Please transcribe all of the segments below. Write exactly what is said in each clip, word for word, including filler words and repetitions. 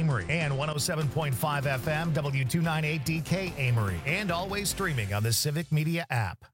Amory, and one oh seven point five F M, W two ninety-eight D K Amory, and always streaming on the Civic Media app.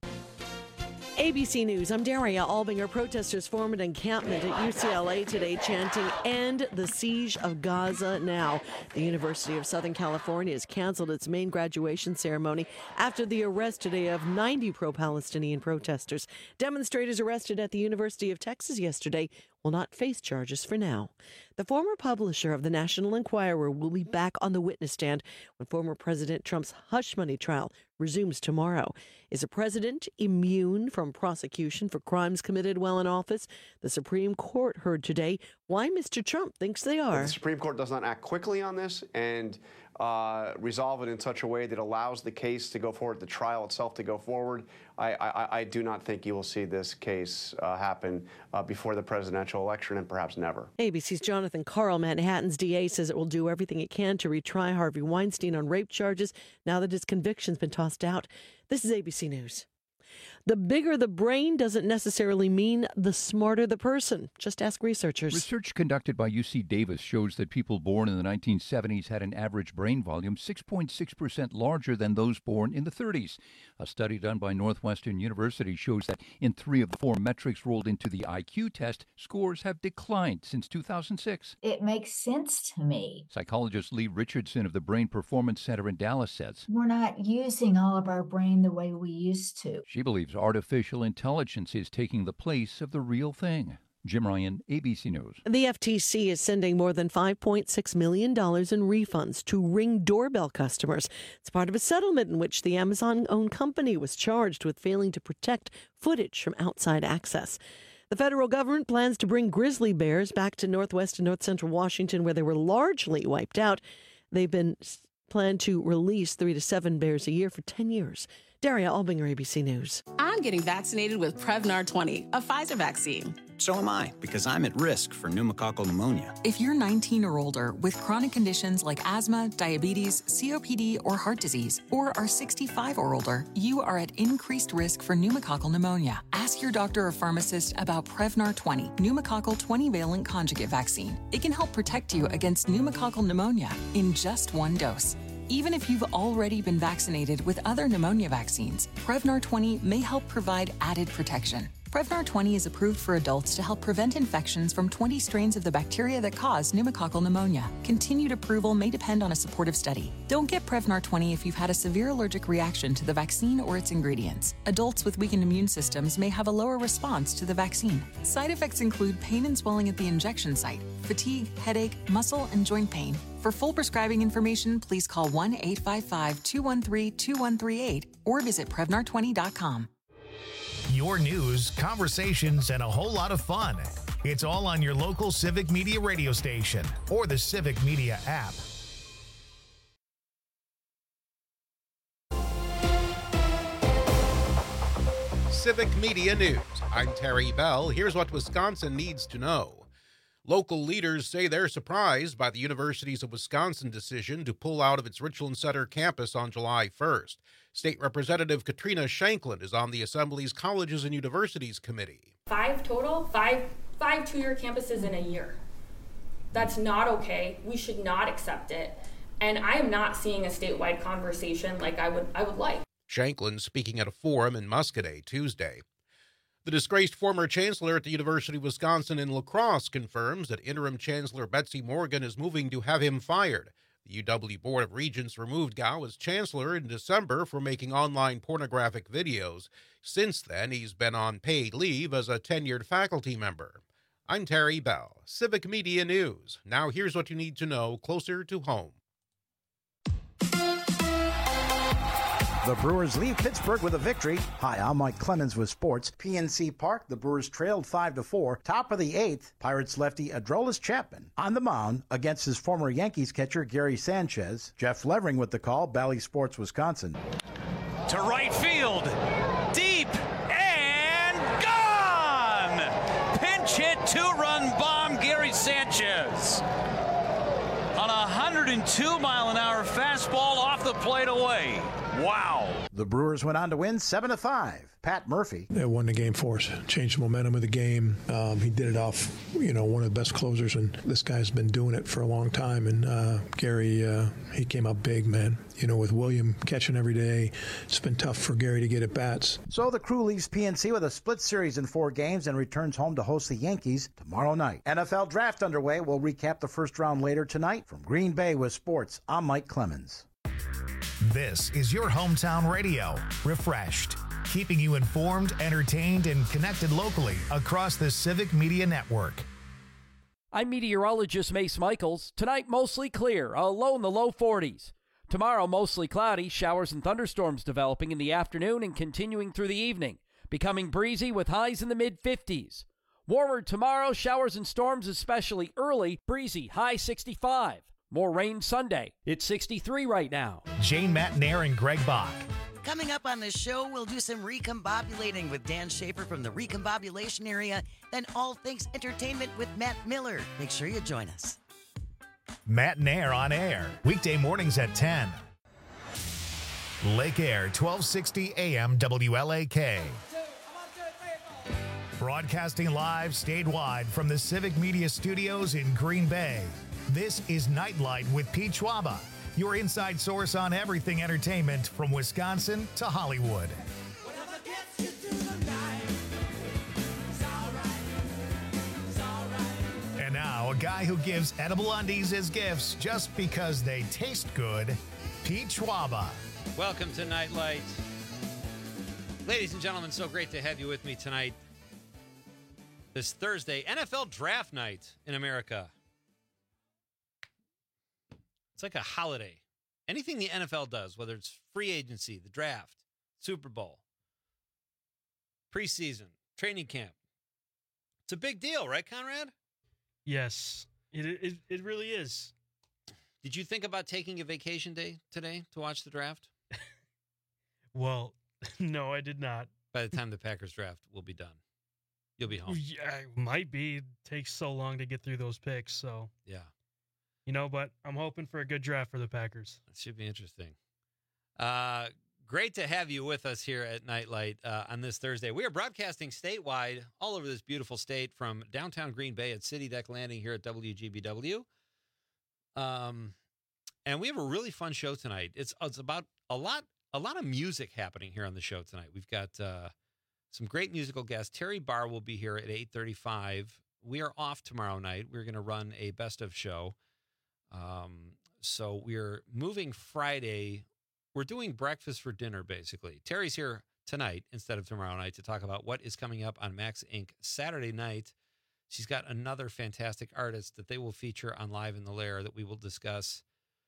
A B C News, I'm Daria Albinger. Protesters formed an encampment at U C L A today chanting, "End the siege of Gaza now." The University of Southern California has canceled its main graduation ceremony after the arrest today of ninety pro-Palestinian protesters. Demonstrators arrested at the University of Texas yesterday will not face charges for now. The former publisher of the National Enquirer will be back on the witness stand when former President Trump's hush money trial resumes tomorrow. Is a president immune from prosecution for crimes committed while in office? The Supreme Court heard today why Mister Trump thinks they are. The Supreme Court does not act quickly on this and uh, resolve it in such a way that allows the case to go forward, the trial itself to go forward. I, I, I do not think you will see this case uh, happen uh, before the presidential election, and perhaps never. A B C's Jonathan Karl, Manhattan's D A, says it will do everything it can to retry Harvey Weinstein on rape charges now that his conviction's been tossed out. This is A B C News. The bigger the brain doesn't necessarily mean the smarter the person. Just ask researchers. Research conducted by U C Davis shows that people born in the nineteen seventies had an average brain volume six point six percent larger than those born in the thirties. A study done by Northwestern University shows that in three of the four metrics rolled into the I Q test, scores have declined since two thousand six. It makes sense to me. Psychologist Lee Richardson of the Brain Performance Center in Dallas says, "We're not using all of our brain the way we used to." She believes artificial intelligence is taking the place of the real thing. Jim Ryan, A B C News. The F T C is sending more than five point six million dollars in refunds to Ring doorbell customers. It's part of a settlement in which the Amazon-owned company was charged with failing to protect footage from outside access. The federal government plans to bring grizzly bears back to northwest and north central Washington, where they were largely wiped out. They've been planned to release three to seven bears a year for ten years. Daria Albinger, A B C News. I'm getting vaccinated with Prevnar twenty, a Pfizer vaccine. So am I, because I'm at risk for pneumococcal pneumonia. If you're nineteen or older with chronic conditions like asthma, diabetes, C O P D, or heart disease, or are sixty-five or older, you are at increased risk for pneumococcal pneumonia. Ask your doctor or pharmacist about Prevnar twenty, pneumococcal twenty-valent conjugate vaccine. It can help protect you against pneumococcal pneumonia in just one dose. Even if you've already been vaccinated with other pneumonia vaccines, Prevnar twenty may help provide added protection. Prevnar twenty is approved for adults to help prevent infections from twenty strains of the bacteria that cause pneumococcal pneumonia. Continued approval may depend on a supportive study. Don't get Prevnar twenty if you've had a severe allergic reaction to the vaccine or its ingredients. Adults with weakened immune systems may have a lower response to the vaccine. Side effects include pain and swelling at the injection site, fatigue, headache, muscle, and joint pain. For full prescribing information, please call one eight five five, two one three, two one three eight or visit Prevnar twenty dot com. Your news, conversations, and a whole lot of fun. It's all on your local Civic Media radio station or the Civic Media app. Civic Media News. I'm Terry Bell. Here's what Wisconsin needs to know. Local leaders say they're surprised by the University of Wisconsin decision to pull out of its Richland Center campus on July first. State Representative Katrina Shanklin is on the Assembly's Colleges and Universities Committee. Five total, five, five two-year campuses in a year. That's not okay. We should not accept it. And I am not seeing a statewide conversation like I would, I would like. Shanklin speaking at a forum in Muscoda Tuesday. The disgraced former chancellor at the University of Wisconsin in La Crosse confirms that interim Chancellor Betsy Morgan is moving to have him fired. The U W Board of Regents removed Gao as chancellor in December for making online pornographic videos. Since then, he's been on paid leave as a tenured faculty member. I'm Terry Bell, Civic Media News. Now here's what you need to know closer to home. The Brewers leave Pittsburgh with a victory. Hi, I'm Mike Clemens with sports. P N C Park, the Brewers trailed five to four. Top of the eighth, Pirates lefty Aroldis Chapman on the mound against his former Yankees catcher Gary Sanchez. Jeff Levering with the call, Bally Sports, Wisconsin. To right field, deep and gone! Pinch hit two-run bomb, Gary Sanchez. On a one hundred two mile an hour fastball off the plate away. Wow. The Brewers went on to win seven to five. Pat Murphy. They won the game for us, changed the momentum of the game. Um, he did it off, you know, one of the best closers, and this guy's been doing it for a long time. And uh, Gary, uh, he came up big, man. You know, with William catching every day, it's been tough for Gary to get at bats. So the Crew leaves P N C with a split series in four games and returns home to host the Yankees tomorrow night. N F L draft underway. We'll recap the first round later tonight. From Green Bay with sports, I'm Mike Clemens. This is your hometown radio, refreshed, keeping you informed, entertained, and connected locally across the Civic Media Network. I'm meteorologist Mace Michaels. Tonight, mostly clear, a low in the low forties. Tomorrow, mostly cloudy, showers and thunderstorms developing in the afternoon and continuing through the evening, becoming breezy with highs in the mid-fifties. Warmer tomorrow, showers and storms especially early, breezy, high sixty-five. More rain Sunday. It's sixty-three right now. Jane Matnair and Greg Bach. Coming up on this show, we'll do some recombobulating with Dan Schaefer from the recombobulation area, then all things entertainment with Matt Miller. Make sure you join us. Matt Nair on air, weekday mornings at ten. Lake Air, twelve sixty A M W L A K. Broadcasting live statewide from the Civic Media Studios in Green Bay. This is Nightlight with Pete Schwaba, your inside source on everything entertainment from Wisconsin to Hollywood. And now, a guy who gives edible undies as gifts just because they taste good, Pete Schwaba. Welcome to Nightlight. Ladies and gentlemen, so great to have you with me tonight. This Thursday, N F L Draft Night in America. It's like a holiday. Anything the N F L does, whether it's free agency, the draft, Super Bowl, preseason, training camp, it's a big deal, right, Conrad? Yes, it it, it really is. Did you think about taking a vacation day today to watch the draft? Well, no, I did not. By the time the Packers draft will be done, you'll be home. Yeah, it might be. It takes so long to get through those picks, so. Yeah. You know, but I'm hoping for a good draft for the Packers. It should be interesting. Uh, great to have you with us here at Nightlight uh, on this Thursday. We are broadcasting statewide all over this beautiful state from downtown Green Bay at City Deck Landing here at W G B W. Um, and we have a really fun show tonight. It's it's about a lot a lot of music happening here on the show tonight. We've got uh, some great musical guests. Terry Barr will be here at eight thirty-five. We are off tomorrow night. We're going to run a best of show. Um, so we're moving Friday. We're doing breakfast for dinner, basically. Terry's here tonight instead of tomorrow night to talk about what is coming up on Max Incorporated. Saturday night, she's got another fantastic artist that they will feature on Live in the Lair that we will discuss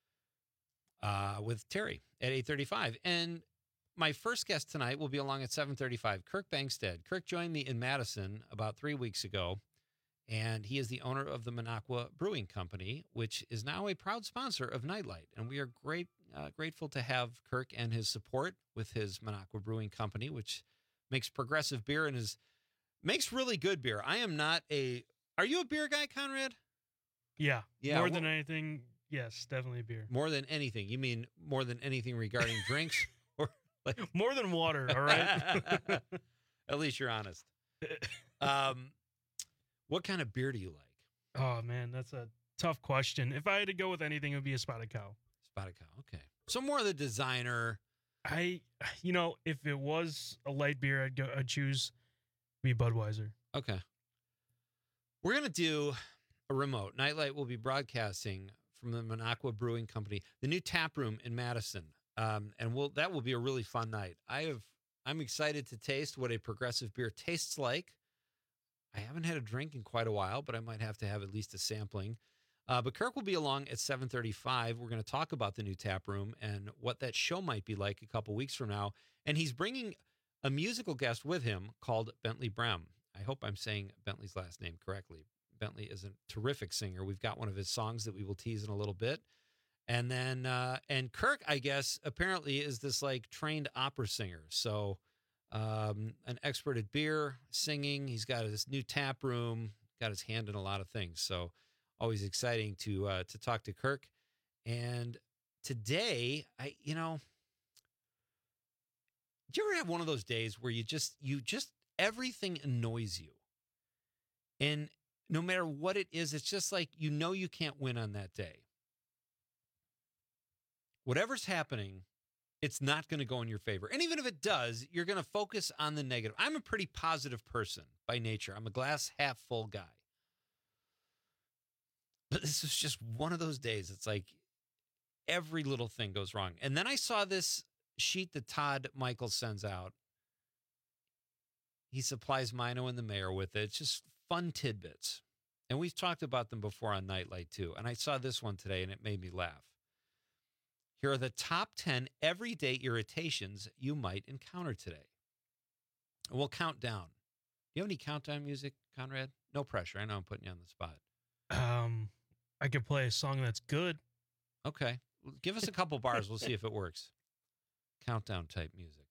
uh, with Terry at eight thirty-five. And my first guest tonight will be along at seven thirty-five, Kirk Bangstead. Kirk joined me in Madison about three weeks ago. And he is the owner of the Minocqua Brewing Company, which is now a proud sponsor of Nightlight. And we are great, uh, grateful to have Kirk and his support with his Minocqua Brewing Company, which makes progressive beer and is makes really good beer. I am not a. Are you a beer guy, Conrad? Yeah. Yeah. More well, than anything, yes, definitely beer. More than anything. You mean more than anything regarding drinks? Or like more than water, all right? At least you're honest. Um. What kind of beer do you like? Oh, man, that's a tough question. If I had to go with anything, it would be a Spotted Cow. Spotted Cow, okay. So more of the designer. I, you know, if it was a light beer, I'd go. I'd choose be Budweiser. Okay. We're gonna do a remote. Nightlight will be broadcasting from the Minocqua Brewing Company, the new tap room in Madison, um, and we'll that will be a really fun night. I have. I'm excited to taste what a progressive beer tastes like. I haven't had a drink in quite a while, but I might have to have at least a sampling. Uh, but Kirk will be along at seven thirty-five. We're going to talk about the new tap room and what that show might be like a couple weeks from now. And he's bringing a musical guest with him called Bentley Brem. I hope I'm saying Bentley's last name correctly. Bentley is a terrific singer. We've got one of his songs that we will tease in a little bit. And then, uh, and Kirk, I guess, apparently is this like trained opera singer. So, Um, an expert at beer, singing. He's got his new tap room, got his hand in a lot of things. So always exciting to uh, to talk to Kirk. And today, I you know, Do you ever have one of those days where you just, you just, everything annoys you? And no matter what it is, it's just like, you know, you can't win on that day. Whatever's happening, it's not going to go in your favor. And even if it does, you're going to focus on the negative. I'm a pretty positive person by nature. I'm a glass half full guy. But this is just one of those days. It's like every little thing goes wrong. And then I saw this sheet that Todd Michaels sends out. He supplies Mino and the mayor with it. It's just fun tidbits. And we've talked about them before on Nightlight too. And I saw this one today and it made me laugh. Here are the top ten everyday irritations you might encounter today. And we'll count down. Do you have any countdown music, Conrad? No pressure. I know I'm putting you on the spot. Um, I could play a song that's good. Okay. Give us a couple bars. We'll see if it works. Countdown type music.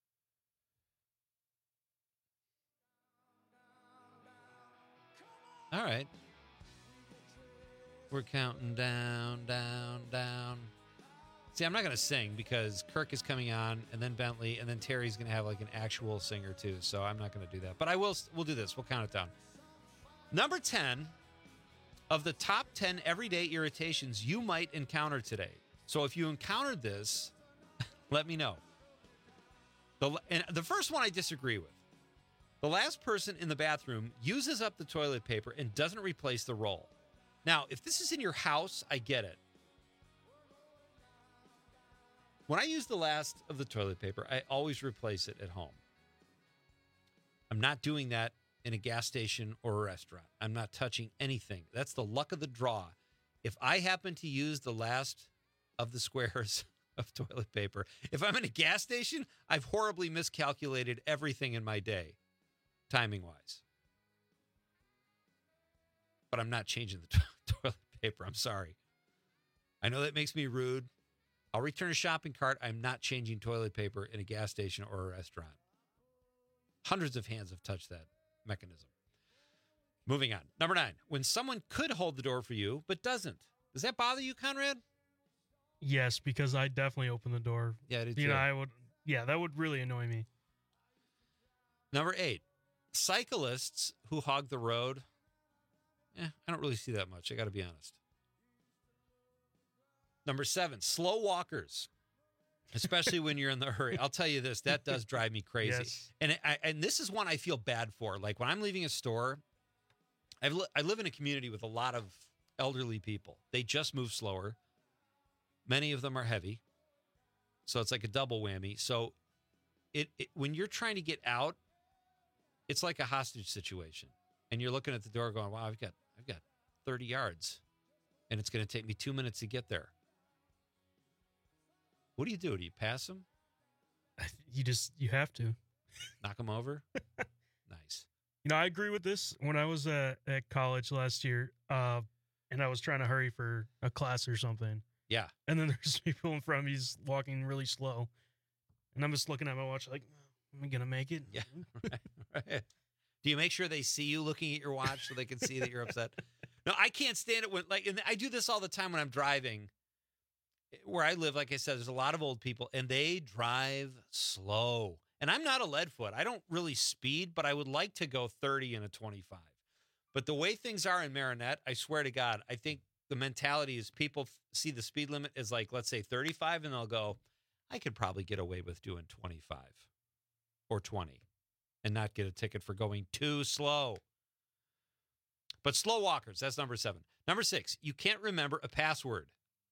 All right. We're counting down, down, down. See, I'm not going to sing because Kirk is coming on, and then Bentley, and then Terry's going to have like an actual singer too. So I'm not going to do that. But I will. We'll do this. We'll count it down. Number ten of the top ten everyday irritations you might encounter today. So if you encountered this, let me know. The and the first one I disagree with. The last person in the bathroom uses up the toilet paper and doesn't replace the roll. Now, if this is in your house, I get it. When I use the last of the toilet paper, I always replace it at home. I'm not doing that in a gas station or a restaurant. I'm not touching anything. That's the luck of the draw. If I happen to use the last of the squares of toilet paper, if I'm in a gas station, I've horribly miscalculated everything in my day, timing-wise. But I'm not changing the to- toilet paper. I'm sorry. I know that makes me rude. I'll return a shopping cart. I'm not changing toilet paper in a gas station or a restaurant. Hundreds of hands have touched that mechanism. Moving on. Number nine, when someone could hold the door for you but doesn't. Does that bother you, Conrad? Yes, because I definitely open the door. Yeah, I do You too. know, I would. Yeah, that would really annoy me. Number eight, cyclists who hog the road. Eh, I don't really see that much. I got to be honest. Number seven, slow walkers, especially when you're in the hurry. I'll tell you this, that does drive me crazy. Yes. And I, and this is one I feel bad for. Like when I'm leaving a store, I've li- I live in a community with a lot of elderly people. They just move slower. Many of them are heavy. So it's like a double whammy. So it, it when you're trying to get out, it's like a hostage situation. And you're looking at the door going, wow, I've got I've got thirty yards. And it's going to take me two minutes to get there. What do you do? Do you pass them? You just, you have to. Knock them over? Nice. You know, I agree with this. When I was uh, at college last year, uh, and I was trying to hurry for a class or something. Yeah. And then there's people in front of me just walking really slow. And I'm just looking at my watch like, am I going to make it? Yeah. Right, right. Do you make sure they see you looking at your watch so they can see that you're upset? No, I can't stand it when, like, and I do this all the time when I'm driving. Where I live, like I said, there's a lot of old people, and they drive slow. And I'm not a lead foot. I don't really speed, but I would like to go thirty in a twenty-five. But the way things are in Marinette, I swear to God, I think the mentality is people f- see the speed limit as like, let's say thirty-five, and they'll go, I could probably get away with doing twenty-five or twenty and not get a ticket for going too slow. But slow walkers, that's number seven. Number six, you can't remember a password.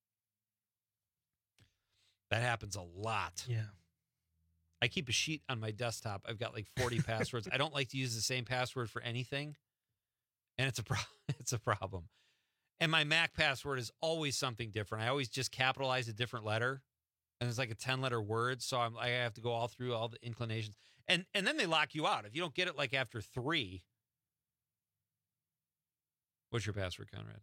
That happens a lot. Yeah. I keep a sheet on my desktop. I've got like forty passwords. I don't like to use the same password for anything. And it's a pro- it's a problem. And my Mac password is always something different. I always just capitalize a different letter. And it's like a ten-letter word. So I'm, I have to go all through all the inclinations. And and then they lock you out. If you don't get it like after three. What's your password, Conrad?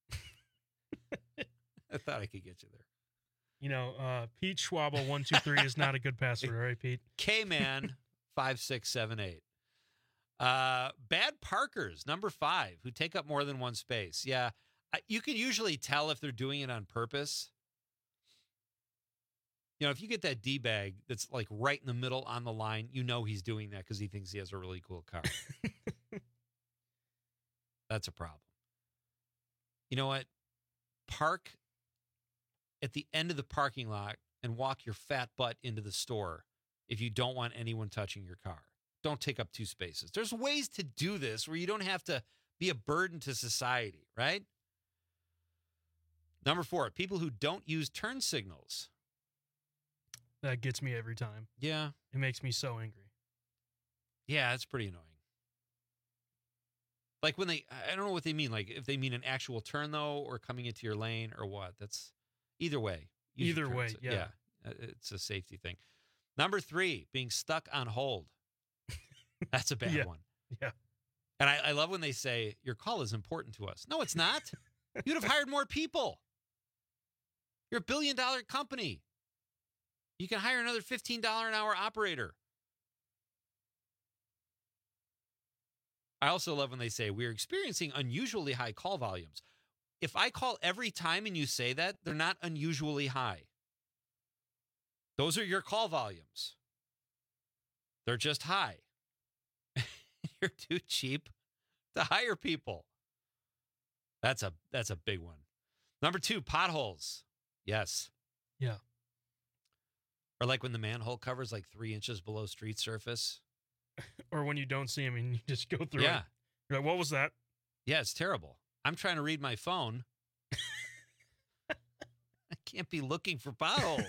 I thought I could get you there. You know, uh, Pete Schwabel one two three is not a good password, right, Pete? K-Man five six seven eight. Uh, bad parkers, number five, who take up more than one space. Yeah, I, you can usually tell if they're doing it on purpose. You know, if you get that D-bag that's like right in the middle on the line, you know he's doing that because he thinks he has a really cool car. That's a problem. You know what? Park at the end of the parking lot and walk your fat butt into the store if you don't want anyone touching your car. Don't take up two spaces. There's ways to do this where you don't have to be a burden to society, right? Number four, people who don't use turn signals. That gets me every time. Yeah. It makes me so angry. Yeah, it's pretty annoying. Like when they, I don't know what they mean. Like if they mean an actual turn though, or coming into your lane or what. That's either way. Use Either way, yeah. yeah. It's a safety thing. Number three, being stuck on hold. That's a bad yeah. one. Yeah. And I, I love when they say, your call is important to us. No, it's not. You'd have hired more people. You're a billion dollar company. You can hire another fifteen dollars an hour operator. I also love when they say, we're experiencing unusually high call volumes. If I call every time and you say that, they're not unusually high. Those are your call volumes. They're just high. You're too cheap to hire people. That's a that's a big one. Number two, potholes. Yes. Yeah. Or like when the manhole cover's like three inches below street surface. Or when you don't see him and you just go through yeah. it. You're like, what was that? Yeah, it's terrible. I'm trying to read my phone. I can't be looking for potholes.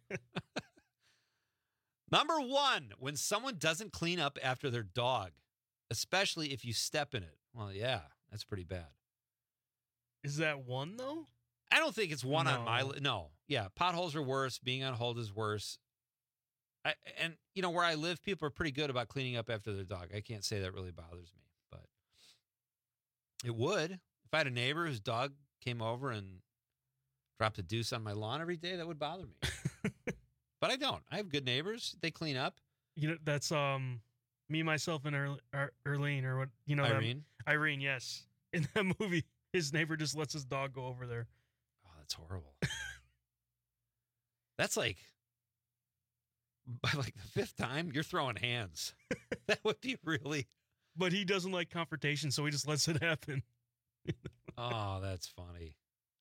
Number one, when someone doesn't clean up after their dog, especially if you step in it. Well, yeah, that's pretty bad. Is that one, though? I don't think it's one no. on my list. No. Yeah, potholes are worse. Being on hold is worse. I, and, you know, where I live, people are pretty good about cleaning up after their dog. I can't say that really bothers me, but it would. If I had a neighbor whose dog came over and dropped a deuce on my lawn every day, that would bother me. But I don't. I have good neighbors. They clean up. You know, that's um, me, myself, and Ur- Ur- Irene, or what, you know, Irene? That, Irene, yes. In that movie, his neighbor just lets his dog go over there. Oh, that's horrible. That's like, by like the fifth time, you're throwing hands. That would be really. But he doesn't like confrontation, so he just lets it happen. Oh, that's funny.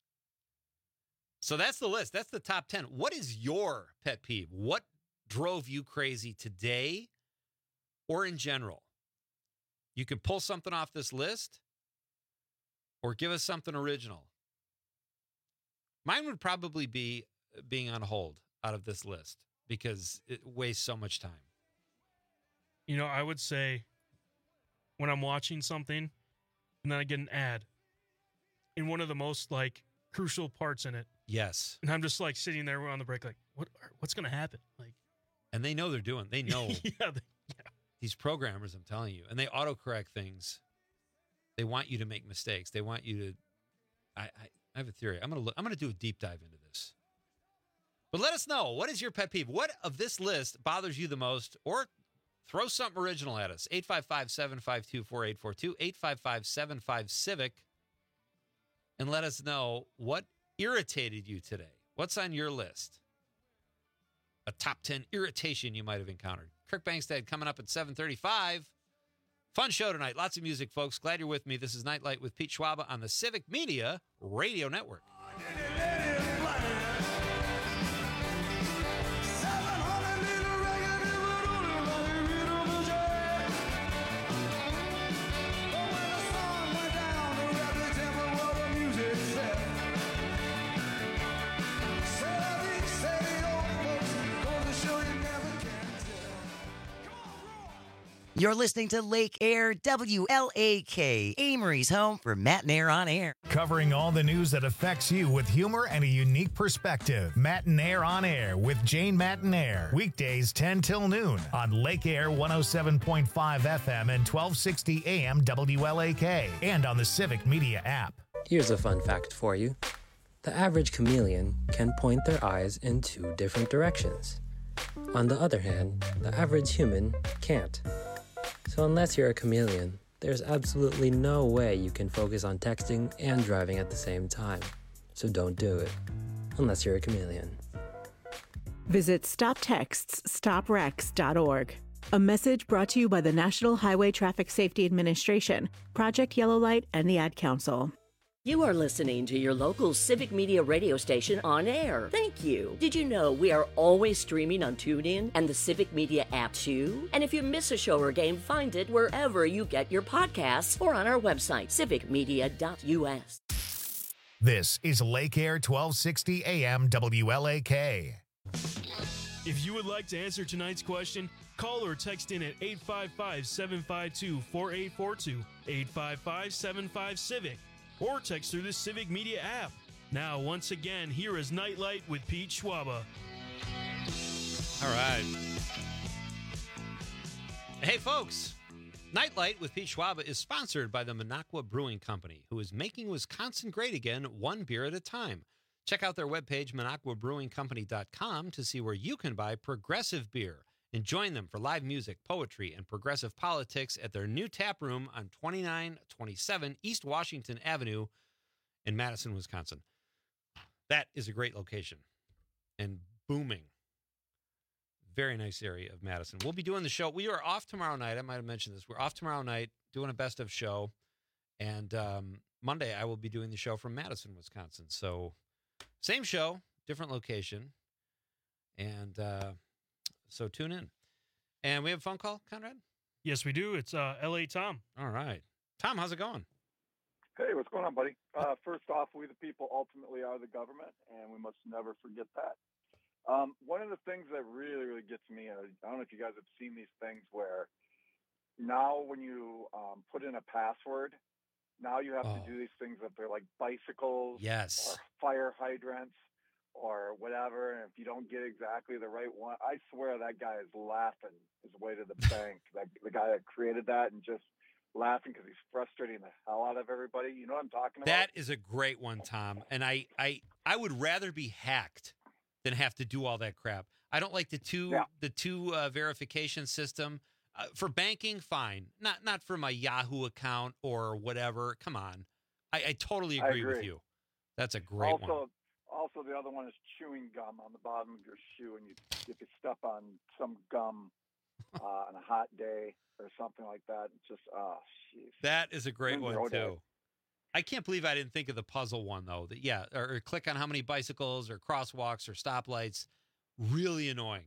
So that's the list. That's the top ten. What is your pet peeve? What drove you crazy today or in general? You can pull something off this list or give us something original. Mine would probably be being on hold out of this list because it wastes so much time. You know, I would say when I'm watching something and then I get an ad in one of the most like crucial parts in it. Yes. And I'm just like sitting there on the break, like, what? What's going to happen? Like, and they know they're doing. They know. yeah, they, yeah. These programmers, I'm telling you, and they autocorrect things. They want you to make mistakes. They want you to. I I, I have a theory. I'm gonna look. I'm gonna do a deep dive into this. But let us know, what is your pet peeve? What of this list bothers you the most? Or throw something original at us. eight five five, seven five two, four eight four two, eight five five, seven five, Civic, and let us know what irritated you today. What's on your list? A top ten irritation you might have encountered. Kirk Bangstad coming up at seven thirty-five. Fun show tonight. Lots of music, folks. Glad you're with me. This is Nightlight with Pete Schwaba on the Civic Media Radio Network. You're listening to Lake Air, W L A K, Amory's home for Matt and Air on Air. Covering all the news that affects you with humor and a unique perspective. Matt and Air on Air with Jane Mattinair. Weekdays ten till noon on Lake Air one oh seven point five F M and twelve sixty A M W L A K and on the Civic Media app. Here's a fun fact for you. The average chameleon can point their eyes in two different directions. On the other hand, the average human can't. So unless you're a chameleon, there's absolutely no way you can focus on texting and driving at the same time. So don't do it, unless you're a chameleon. Visit stop texts stop wrecks dot org. A message brought to you by the National Highway Traffic Safety Administration, Project Yellow Light, and the Ad Council. You are listening to your local Civic Media radio station on air. Thank you. Did you know we are always streaming on TuneIn and the Civic Media app too? And if you miss a show or game, find it wherever you get your podcasts or on our website, civic media dot u s. This is Lake Air twelve sixty A M W L A K. If you would like to answer tonight's question, call or text in at eight five five, seven five two, four eight four two, eight five five, seven five, CIVIC, or text through the Civic Media app. Now, once again, here is Nightlight with Pete Schwaba. All right. Hey, folks. Nightlight with Pete Schwaba is sponsored by the Minocqua Brewing Company, who is making Wisconsin great again, one beer at a time. Check out their webpage, minocqua brewing company dot com, to see where you can buy progressive beer and join them for live music, poetry, and progressive politics at their new tap room on twenty-nine twenty-seven East Washington Avenue in Madison, Wisconsin. That is a great location and booming. Very nice area of Madison. We'll be doing the show. We are off tomorrow night. I might have mentioned this. We're off tomorrow night doing a best of show. And um, Monday, I will be doing the show from Madison, Wisconsin. So same show, different location. And uh, so tune in. And we have a phone call, Conrad? Yes, we do. It's uh, L A Tom. All right. Tom, how's it going? Hey, what's going on, buddy? Uh, first off, we the people ultimately are the government, and we must never forget that. Um, one of the things that really, really gets me, uh, I don't know if you guys have seen these things where now when you um, put in a password, now you have Oh. to do these things that they're like bicycles Yes. or fire hydrants or whatever. And if you don't get exactly the right one, I swear that guy is laughing his way to the bank. That the guy that created that and just laughing because he's frustrating the hell out of everybody. You know what I'm talking about? That is a great one, Tom. And I, I, I would rather be hacked than have to do all that crap. I don't like the two Yeah. the two uh, verification system uh, for banking. Fine, not not for my Yahoo account or whatever. Come on, I, I totally I agree, with agree. you. That's a great also, one. Also, the other one is chewing gum on the bottom of your shoe, and you if you step on some gum uh, on a hot day or something like that, it's just oh, jeez. That is a great Ruins one your whole day. too. I can't believe I didn't think of the puzzle one though. That yeah, or, or click on how many bicycles or crosswalks or stoplights. Really annoying.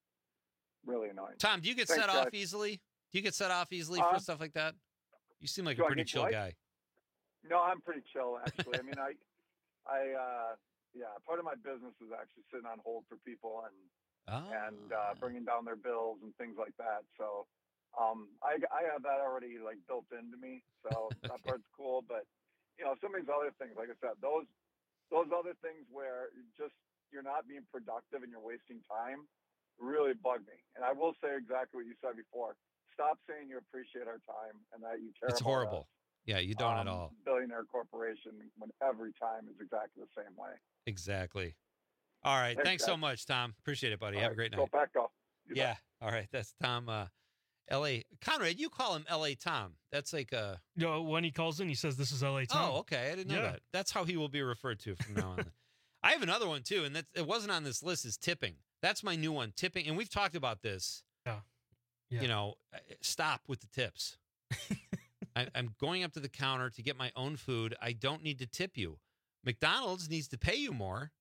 Really annoying. Tom, do you get Thanks, set off guys. easily? Do you get set off easily Uh, for stuff like that? You seem like do a I pretty get chill what? guy. No, I'm pretty chill actually. I mean, I, I, uh, yeah, part of my business is actually sitting on hold for people and and uh, bringing down their bills and things like that. So, um, I, I have that already like built into me. So that part's cool. But you know, some of these other things, like I said, those those other things where just you're not being productive and you're wasting time really bug me. And I will say exactly what you said before. Stop saying you appreciate our time and that you care It's about horrible. us. Yeah, you don't at Um, all. Billionaire corporation when every time is exactly the same way. Exactly. All right. Thanks, Thanks so guys. much, Tom. Appreciate it, buddy. All Have a right, great go night. back off. You Yeah. bet. All right. That's Tom. Uh, L A. Conrad, you call him L A Tom. That's like a. No, when he calls in, he says, "This is L A Tom." Oh, okay. I didn't know Yeah. that. That's how he will be referred to from now on. I have another one too, and that it wasn't on this list. Is tipping. That's my new one. Tipping, and we've talked about this. Yeah. Yeah. You know, uh, stop with the tips. I, I'm going up to the counter to get my own food. I don't need to tip you. McDonald's needs to pay you more,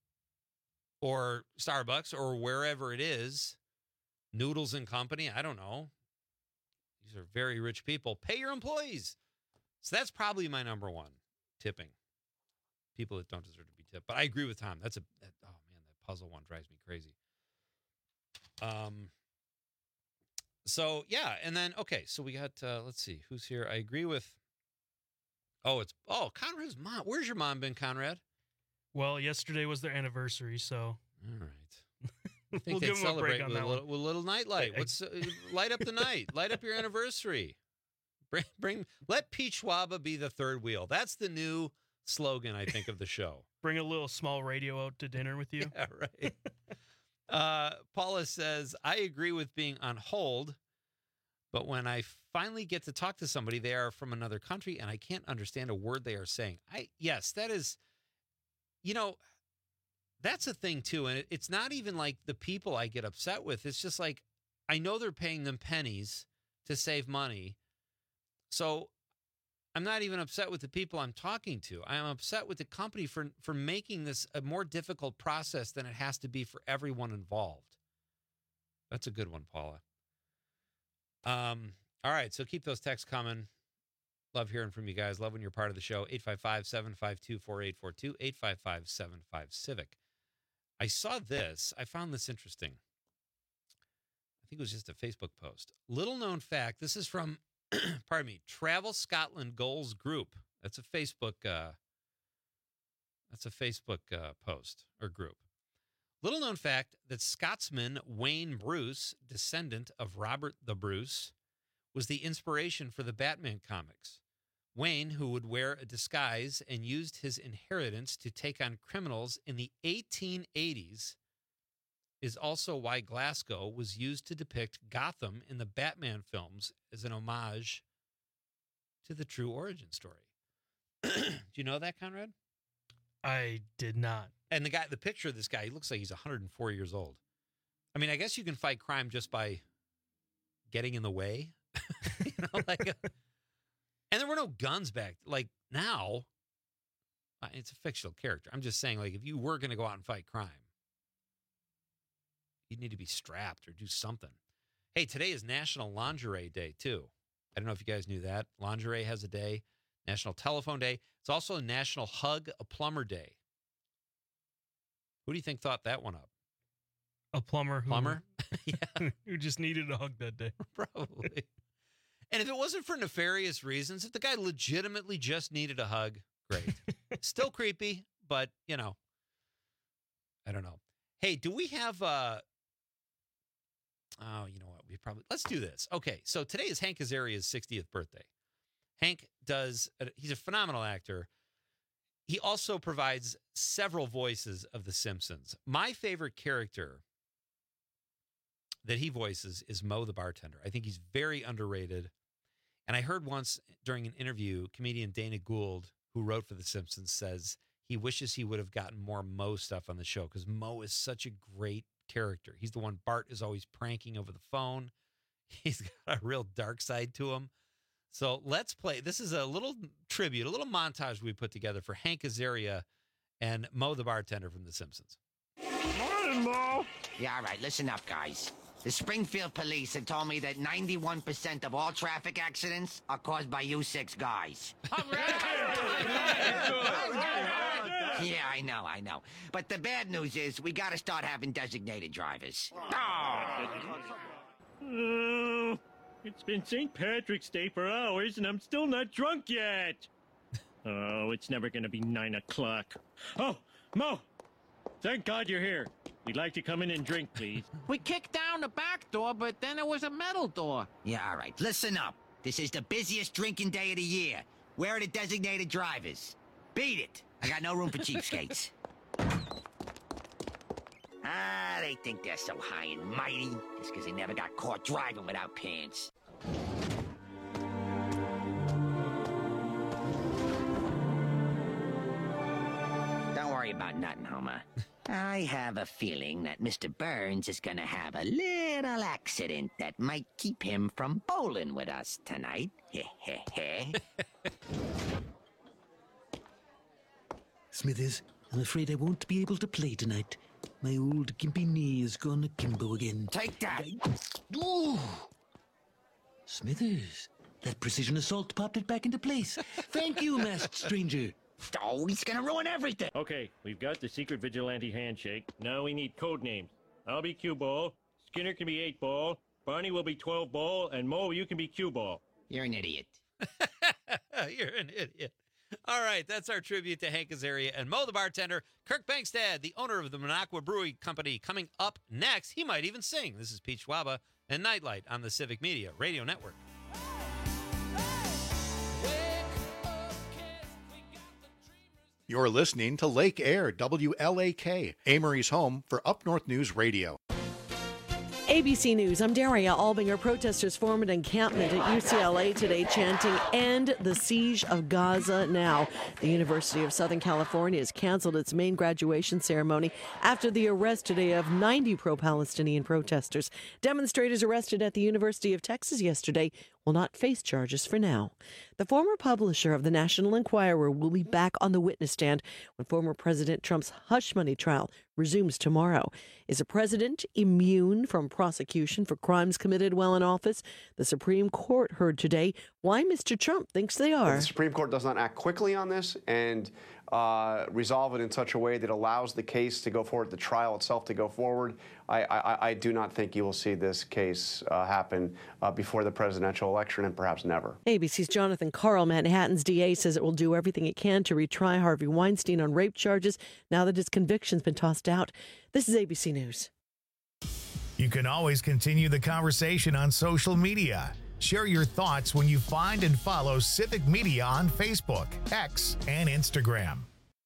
or Starbucks, or wherever it is. Noodles and Company. I don't know. These are very rich people. Pay your employees. So that's probably my number one, tipping. People that don't deserve to be tipped. But I agree with Tom. That's a that, oh man, that puzzle one drives me crazy. Um. So yeah, and then okay, so we got uh, let's see who's here. I agree with. Oh, it's oh Conrad's mom. Where's your mom been, Conrad? Well, yesterday was their anniversary, so All right. I think we'll they'd give him a celebrate break on with a, that little, one. with a little nightlight. What's uh, light up the night? Light up your anniversary. Bring, bring. Let Pete Schwaba be the third wheel. That's the new slogan, I think, of the show. Bring a little small radio out to dinner with you. Yeah, right. uh, Paula says, I agree with being on hold, but when I finally get to talk to somebody, they are from another country, and I can't understand a word they are saying. I yes, that is, you know, That's a thing, too. And it, it's not even like the people I get upset with. It's just like, I know they're paying them pennies to save money. So I'm not even upset with the people I'm talking to. I'm upset with the company for, for making this a more difficult process than it has to be for everyone involved. That's a good one, Paula. Um. All right, so keep those texts coming. Love hearing from you guys. Love when you're part of the show. eight five five, seven five two, four eight four two, eight five five, seven five Civic. I saw this. I found this interesting. I think it was just a Facebook post. Little known fact. This is from, pardon me, Travel Scotland Goals Group. That's a Facebook. Uh, that's a Facebook uh, post or group. Little known fact that Scotsman Wayne Bruce, descendant of Robert the Bruce, was the inspiration for the Batman comics. Wayne, who would wear a disguise and used his inheritance to take on criminals in the eighteen eighties, is also why Glasgow was used to depict Gotham in the Batman films as an homage to the true origin story. Do you know that, Conrad? I did not. And the guy, the picture of this guy, he looks like he's one hundred four years old. I mean, I guess you can fight crime just by getting in the way. you know, like, a, and there were no guns back. Like now, it's a fictional character. I'm just saying, like, if you were going to go out and fight crime, you'd need to be strapped or do something. Hey, today is National Lingerie Day too. I don't know if you guys knew that. Lingerie has a day. National Telephone Day. It's also National Hug a Plumber Day. Who do you think thought that one up? A plumber. Who, plumber? yeah. Who just needed a hug that day. Probably. And if it wasn't for nefarious reasons, if the guy legitimately just needed a hug, great. Still creepy, but, you know, I don't know. Hey, do we have, uh, oh, you know what? We probably, let's do this. Okay, so today is Hank Azaria's sixtieth birthday. Hank does, he's a phenomenal actor. He also provides several voices of The Simpsons. My favorite character that he voices is Moe the bartender. I think he's very underrated. And I heard once during an interview, comedian Dana Gould, who wrote for The Simpsons, says he wishes he would have gotten more Moe stuff on the show because Moe is such a great character. He's the one Bart is always pranking over the phone. He's got a real dark side to him. So let's play. This is a little tribute, a little montage we put together for Hank Azaria and Moe the bartender from The Simpsons. Morning, Moe. Yeah, all right. Listen up, guys. The Springfield police have told me that ninety-one percent of all traffic accidents are caused by you six guys. Yeah, I know, I know. But the bad news is we got to start having designated drivers. Oh, it's been Saint Patrick's Day for hours, and I'm still not drunk yet. Oh, it's never going to be nine o'clock. Oh, Moe! Thank God you're here. We'd like to come in and drink, please. We kicked down the back door, but then it was a metal door. Yeah, all right. Listen up. This is the busiest drinking day of the year. Where are the designated drivers? Beat it. I got no room for cheapskates. Ah, they think they're so high and mighty just because they never got caught driving without pants. Don't worry about nothing, Homer. I have a feeling that Mister Burns is gonna have a little accident that might keep him from bowling with us tonight. Smithers, I'm afraid I won't be able to play tonight. My old gimpy knee has gone akimbo again. Take that! Ooh! Smithers, that precision assault popped it back into place. Thank you, masked stranger. Oh, he's gonna ruin everything. Okay, we've got the secret vigilante handshake. Now we need code names. I'll be Cue Ball. Skinner can be eight Ball. Barney will be twelve Ball. And Moe, you can be Cue Ball. You're an idiot. You're an idiot. All right, that's our tribute to Hank Azaria and Moe the bartender. Kirk Bangstad, the owner of the Minocqua Brewery Company, coming up next. He might even sing. This is Pete Schwaba and Nightlight on the Civic Media Radio Network. You're listening to Lake Air, W L A K, Amory's home for Up North News Radio. A B C News, I'm Daria Albinger. Protesters formed an encampment at U C L A today chanting, "End the siege of Gaza now." The University of Southern California has canceled its main graduation ceremony after the arrest today of ninety pro-Palestinian protesters. Demonstrators arrested at the University of Texas yesterday will not face charges for now. The former publisher of the National Enquirer will be back on the witness stand when former President Trump's hush money trial resumes tomorrow. Is a president immune from prosecution for crimes committed while in office? The Supreme Court heard today why Mister Trump thinks they are. If the Supreme Court does not act quickly on this and uh, resolve it in such a way that allows the case to go forward, the trial itself to go forward, I, I, I do not think you will see this case uh, happen uh, before the presidential election, and perhaps never. A B C's Jonathan Karl, Manhattan's D A, says it will do everything it can to retry Harvey Weinstein on rape charges now that his conviction's been tossed out. This is A B C News. You can always continue the conversation on social media. Share your thoughts when you find and follow Civic Media on Facebook, X, and Instagram.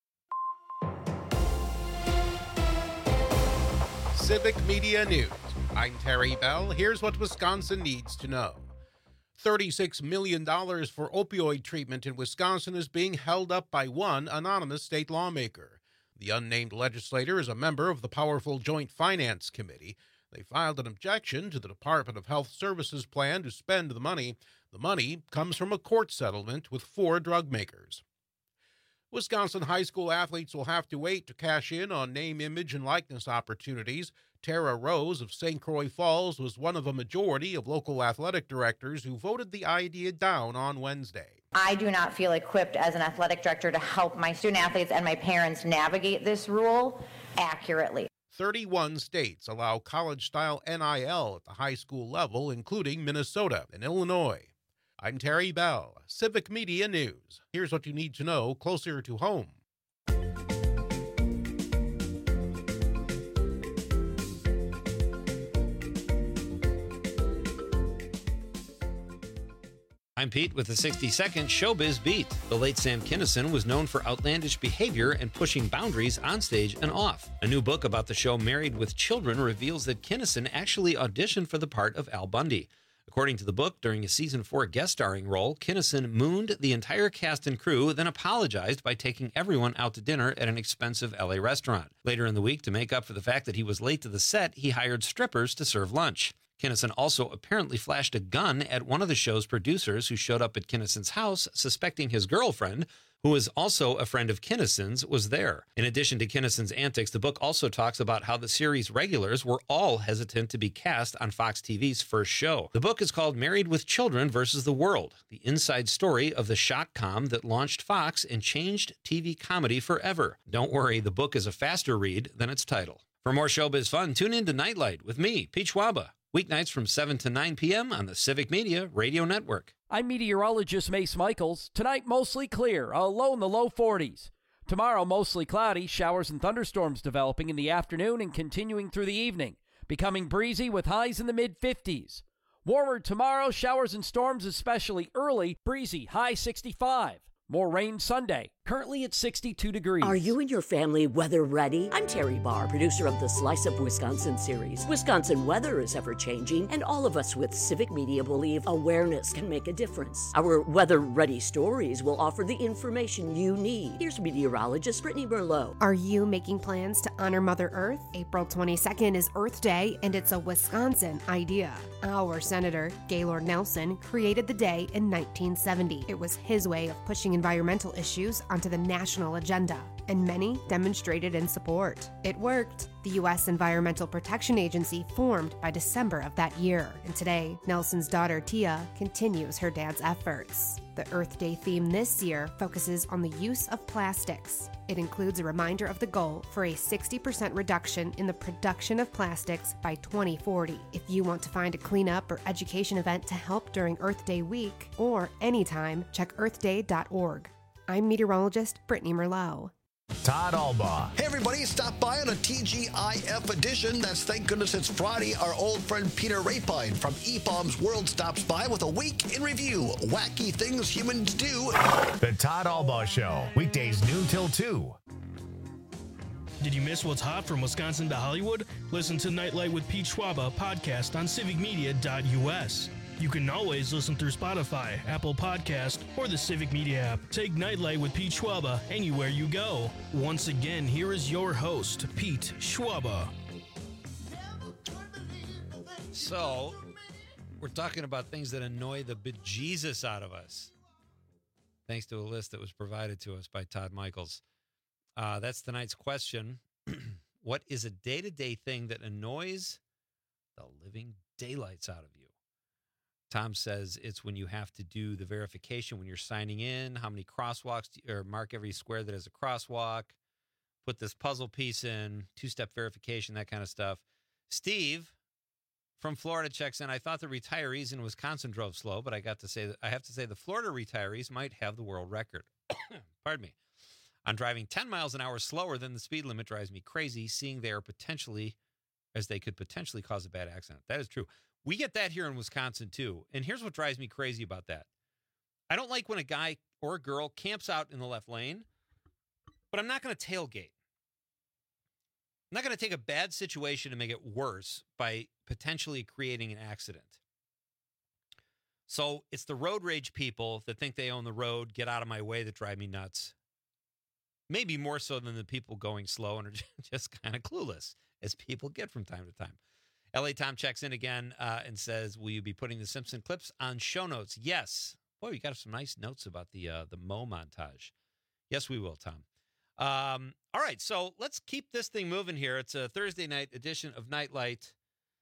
Civic Media News. I'm Terry Bell. Here's what Wisconsin needs to know. thirty-six million dollars for opioid treatment in Wisconsin is being held up by one anonymous state lawmaker. The unnamed legislator is a member of the powerful Joint Finance Committee. They filed an objection to the Department of Health Services plan to spend the money. The money comes from a court settlement with four drug makers. Wisconsin high school athletes will have to wait to cash in on name, image, and likeness opportunities. Tara Rose of Saint Croix Falls was one of a majority of local athletic directors who voted the idea down on Wednesday. I do not feel equipped as an athletic director to help my student athletes and my parents navigate this rule accurately. thirty-one states allow college-style N I L at the high school level, including Minnesota and Illinois. I'm Terry Bell, Civic Media News. Here's what you need to know closer to home. I'm Pete with the sixty-second Showbiz Beat. The late Sam Kinison was known for outlandish behavior and pushing boundaries on stage and off. A new book about the show Married with Children reveals that Kinison actually auditioned for the part of Al Bundy. According to the book, during a season four guest starring role, Kinison mooned the entire cast and crew, then apologized by taking everyone out to dinner at an expensive L A restaurant. Later in the week, to make up for the fact that he was late to the set, he hired strippers to serve lunch. Kinison also apparently flashed a gun at one of the show's producers who showed up at Kinnison's house, suspecting his girlfriend, who was also a friend of Kinnison's, was there. In addition to Kinnison's antics, the book also talks about how the series regulars were all hesitant to be cast on Fox T V's first show. The book is called Married with Children versus the World, the inside story of the shock-com that launched Fox and changed T V comedy forever. Don't worry, the book is a faster read than its title. For more showbiz fun, tune in to Nightlight with me, Pete Schwaba. Weeknights from seven to nine p.m. on the Civic Media Radio Network. I'm meteorologist Mace Michaels. Tonight, mostly clear, a low in the low forties. Tomorrow, mostly cloudy, showers and thunderstorms developing in the afternoon and continuing through the evening, becoming breezy with highs in the mid-fifties. Warmer tomorrow, showers and storms especially early, breezy, high sixty-five. More rain Sunday, currently at sixty-two degrees. Are you and your family weather ready? I'm Terry Barr, producer of the Slice of Wisconsin series. Wisconsin weather is ever changing, and all of us with Civic Media believe awareness can make a difference. Our weather ready stories will offer the information you need. Here's meteorologist Brittany Merlot. Are you making plans to honor Mother Earth? April twenty-second is Earth Day, and it's a Wisconsin idea. Our Senator, Gaylord Nelson, created the day in nineteen seventy. It was his way of pushing environmental issues onto the national agenda, and many demonstrated in support. It worked. The U S Environmental Protection Agency formed by December of that year, and today, Nelson's daughter Tia continues her dad's efforts. The Earth Day theme this year focuses on the use of plastics. It includes a reminder of the goal for a sixty percent reduction in the production of plastics by twenty forty. If you want to find a cleanup or education event to help during Earth Day week or anytime, check earth day dot org. I'm meteorologist Brittany Merlot. Todd Albaugh. Hey everybody, stop by on a T G I F edition. That's thank goodness it's Friday. Our old friend Peter Rapine from E Bombs World stops by with a week in review. Wacky things humans do. The Todd Albaugh Show, weekdays noon till two. Did you miss what's hot from Wisconsin to Hollywood? Listen to Nightlight with Pete Schwaba podcast on civic media dot U S. You can always listen through Spotify, Apple Podcast, or the Civic Media app. Take Nightlight with Pete Schwaba anywhere you go. Once again, here is your host, Pete Schwaba. So, we're talking about things that annoy the bejesus out of us, thanks to a list that was provided to us by Todd Michaels. Uh, that's tonight's question. What is a day-to-day thing that annoys the living daylights out of you? Tom says it's when you have to do the verification when you're signing in, how many crosswalks, do, or mark every square that has a crosswalk, put this puzzle piece in, two-step verification, that kind of stuff. Steve from Florida checks in. I thought the retirees in Wisconsin drove slow, but I got to say that I have to say the Florida retirees might have the world record. Pardon me. On driving ten miles an hour slower than the speed limit drives me crazy, seeing they are potentially, as they could potentially cause a bad accident. That is true. We get that here in Wisconsin, too. And here's what drives me crazy about that. I don't like when a guy or a girl camps out in the left lane, but I'm not going to tailgate. I'm not going to take a bad situation and make it worse by potentially creating an accident. So it's the road rage people that think they own the road, get out of my way, that drive me nuts. Maybe more so than the people going slow and are just kind of clueless, as people get from time to time. L A Tom checks in again uh, and says, will you be putting the Simpson clips on show notes? Yes. Boy, you got some nice notes about the uh, the Mo montage. Yes, we will, Tom. Um, all right, so let's keep this thing moving here. It's a Thursday night edition of Nightlight.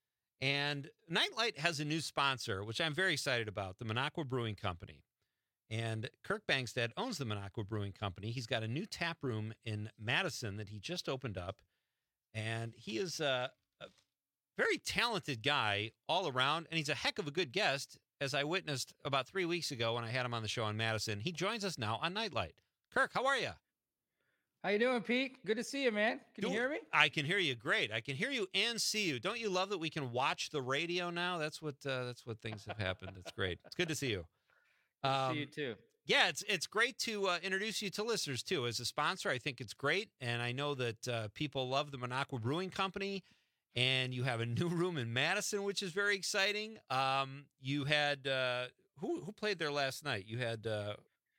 And Nightlight has a new sponsor, which I'm very excited about, the Minocqua Brewing Company. And Kirk Bangstead owns the Minocqua Brewing Company. He's got a new tap room in Madison that he just opened up. And he is uh, a very talented guy all around, and he's a heck of a good guest, as I witnessed about three weeks ago when I had him on the show in Madison. He joins us now on Nightlight. Kirk, how are you? How you doing, Pete? Good to see you, man. Can Do, you hear me? I can hear you great. I can hear you and see you. Don't you love that we can watch the radio now? That's what uh, that's what things have happened. It's great. It's good to see you. Good to Um, see you too. Yeah, it's it's great to uh, introduce you to listeners, too. As a sponsor, I think it's great. And I know that uh, people love the Minocqua Brewing Company. And you have a new room in Madison, which is very exciting. Um, you had, uh, who who played there last night? You had... Uh,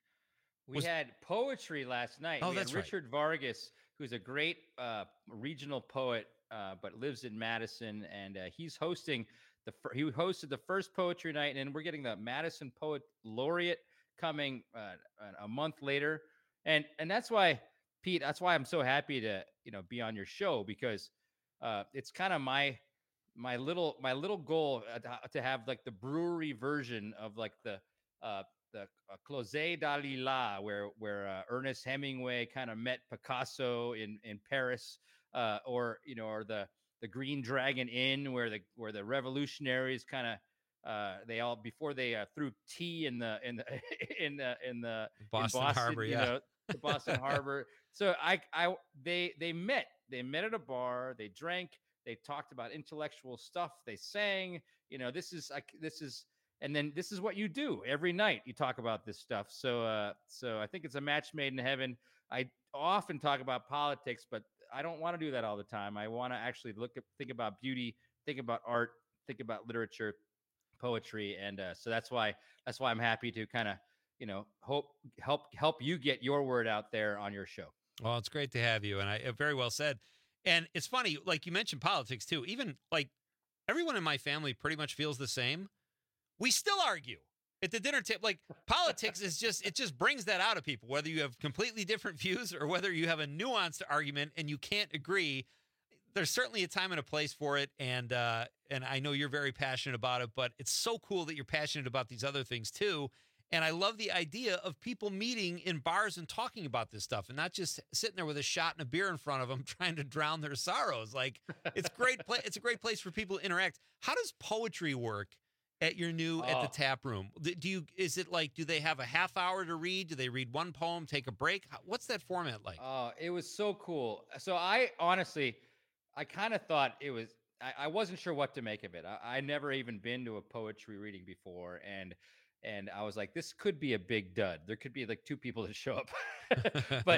We was- had poetry last night. Oh, we had that's right. Richard Vargas, who's a great uh, regional poet, uh, but lives in Madison, and uh, he's hosting the. Fir- he hosted the first poetry night, and we're getting the Madison Poet Laureate coming uh, a month later, and and that's why, Pete. That's why I'm so happy to you know be on your show, because uh, it's kind of my my little my little goal uh, to- to have like the brewery version of like the. Uh, the uh, Closet d'Alila, where where uh, Ernest Hemingway kind of met Picasso in in Paris, uh, or you know, or the the Green Dragon Inn, where the where the revolutionaries kind of uh, they all before they uh, threw tea in the in the in the in the in Boston Harbor, you yeah. know, the Boston Harbor. So I I they they met they met at a bar, they drank, they talked about intellectual stuff, they sang. You know, this is like this is. And then this is what you do every night. You talk about this stuff. So, uh, so I think it's a match made in heaven. I often talk about politics, but I don't want to do that all the time. I want to actually look at, think about beauty, think about art, think about literature, poetry, and uh, so that's why that's why I'm happy to kind of you know hope help help you get your word out there on your show. Well, it's great to have you, and I uh, very well said. And it's funny, like you mentioned politics too. Even like everyone in my family pretty much feels the same. We still argue at the dinner table. Like politics is just, it just brings that out of people, whether you have completely different views or whether you have a nuanced argument and you can't agree. There's certainly a time and a place for it. And, uh, and I know you're very passionate about it, but it's so cool that you're passionate about these other things too. And I love the idea of people meeting in bars and talking about this stuff and not just sitting there with a shot and a beer in front of them trying to drown their sorrows. Like it's great. Pla- it's a great place for people to interact. How does poetry work at your new, at the Oh. tap room? Do you, is it like, do they have a half hour to read? Do they read one poem, take a break? How- What's that format like? Oh, it was so cool. So I honestly, I kind of thought it was, I, I wasn't sure what to make of it. I, I never even been to a poetry reading before. And, and I was like, this could be a big dud. There could be like two people that show up, but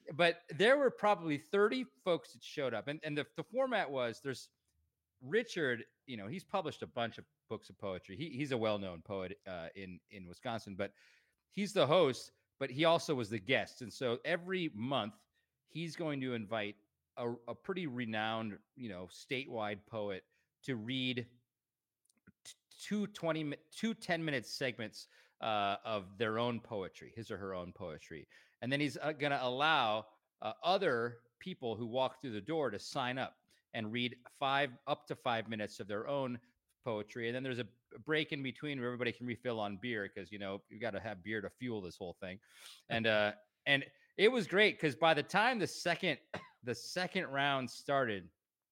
but there were probably thirty folks that showed up, and and the, the format was there's Richard. You know, he's published a bunch of books of poetry. He, he's a well-known poet uh, in in Wisconsin, but he's the host. But he also was the guest, and so every month he's going to invite a, a pretty renowned, you know, statewide poet to read two twenty, two ten-minute segments uh, of their own poetry, his or her own poetry. And then he's uh, going to allow uh, other people who walk through the door to sign up and read five up to five minutes of their own poetry. And then there's a break in between where everybody can refill on beer because, you know, you got to have beer to fuel this whole thing. And uh, and it was great because by the time the second the second round started,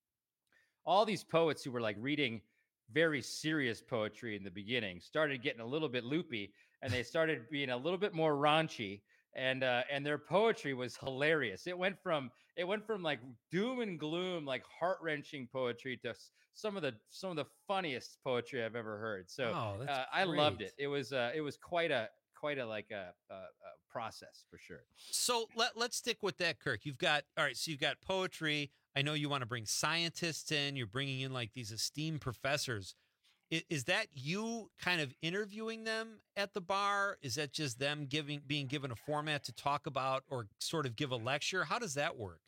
all these poets who were like reading very serious poetry in the beginning started getting a little bit loopy, and they started being a little bit more raunchy, and uh and their poetry was hilarious. It went from it went from like doom and gloom, like heart-wrenching poetry, to some of the some of the funniest poetry I've ever heard. So Oh, that's uh, I loved great. it. It was uh it was quite a quite a like a, a, a process for sure. So let, let's stick with that, Kirk. You've got, all right, so you've got poetry. I know you want to bring scientists in. You're bringing in like these esteemed professors. Is, is that you kind of interviewing them at the bar? Is that just them giving being given a format to talk about or sort of give a lecture? How does that work?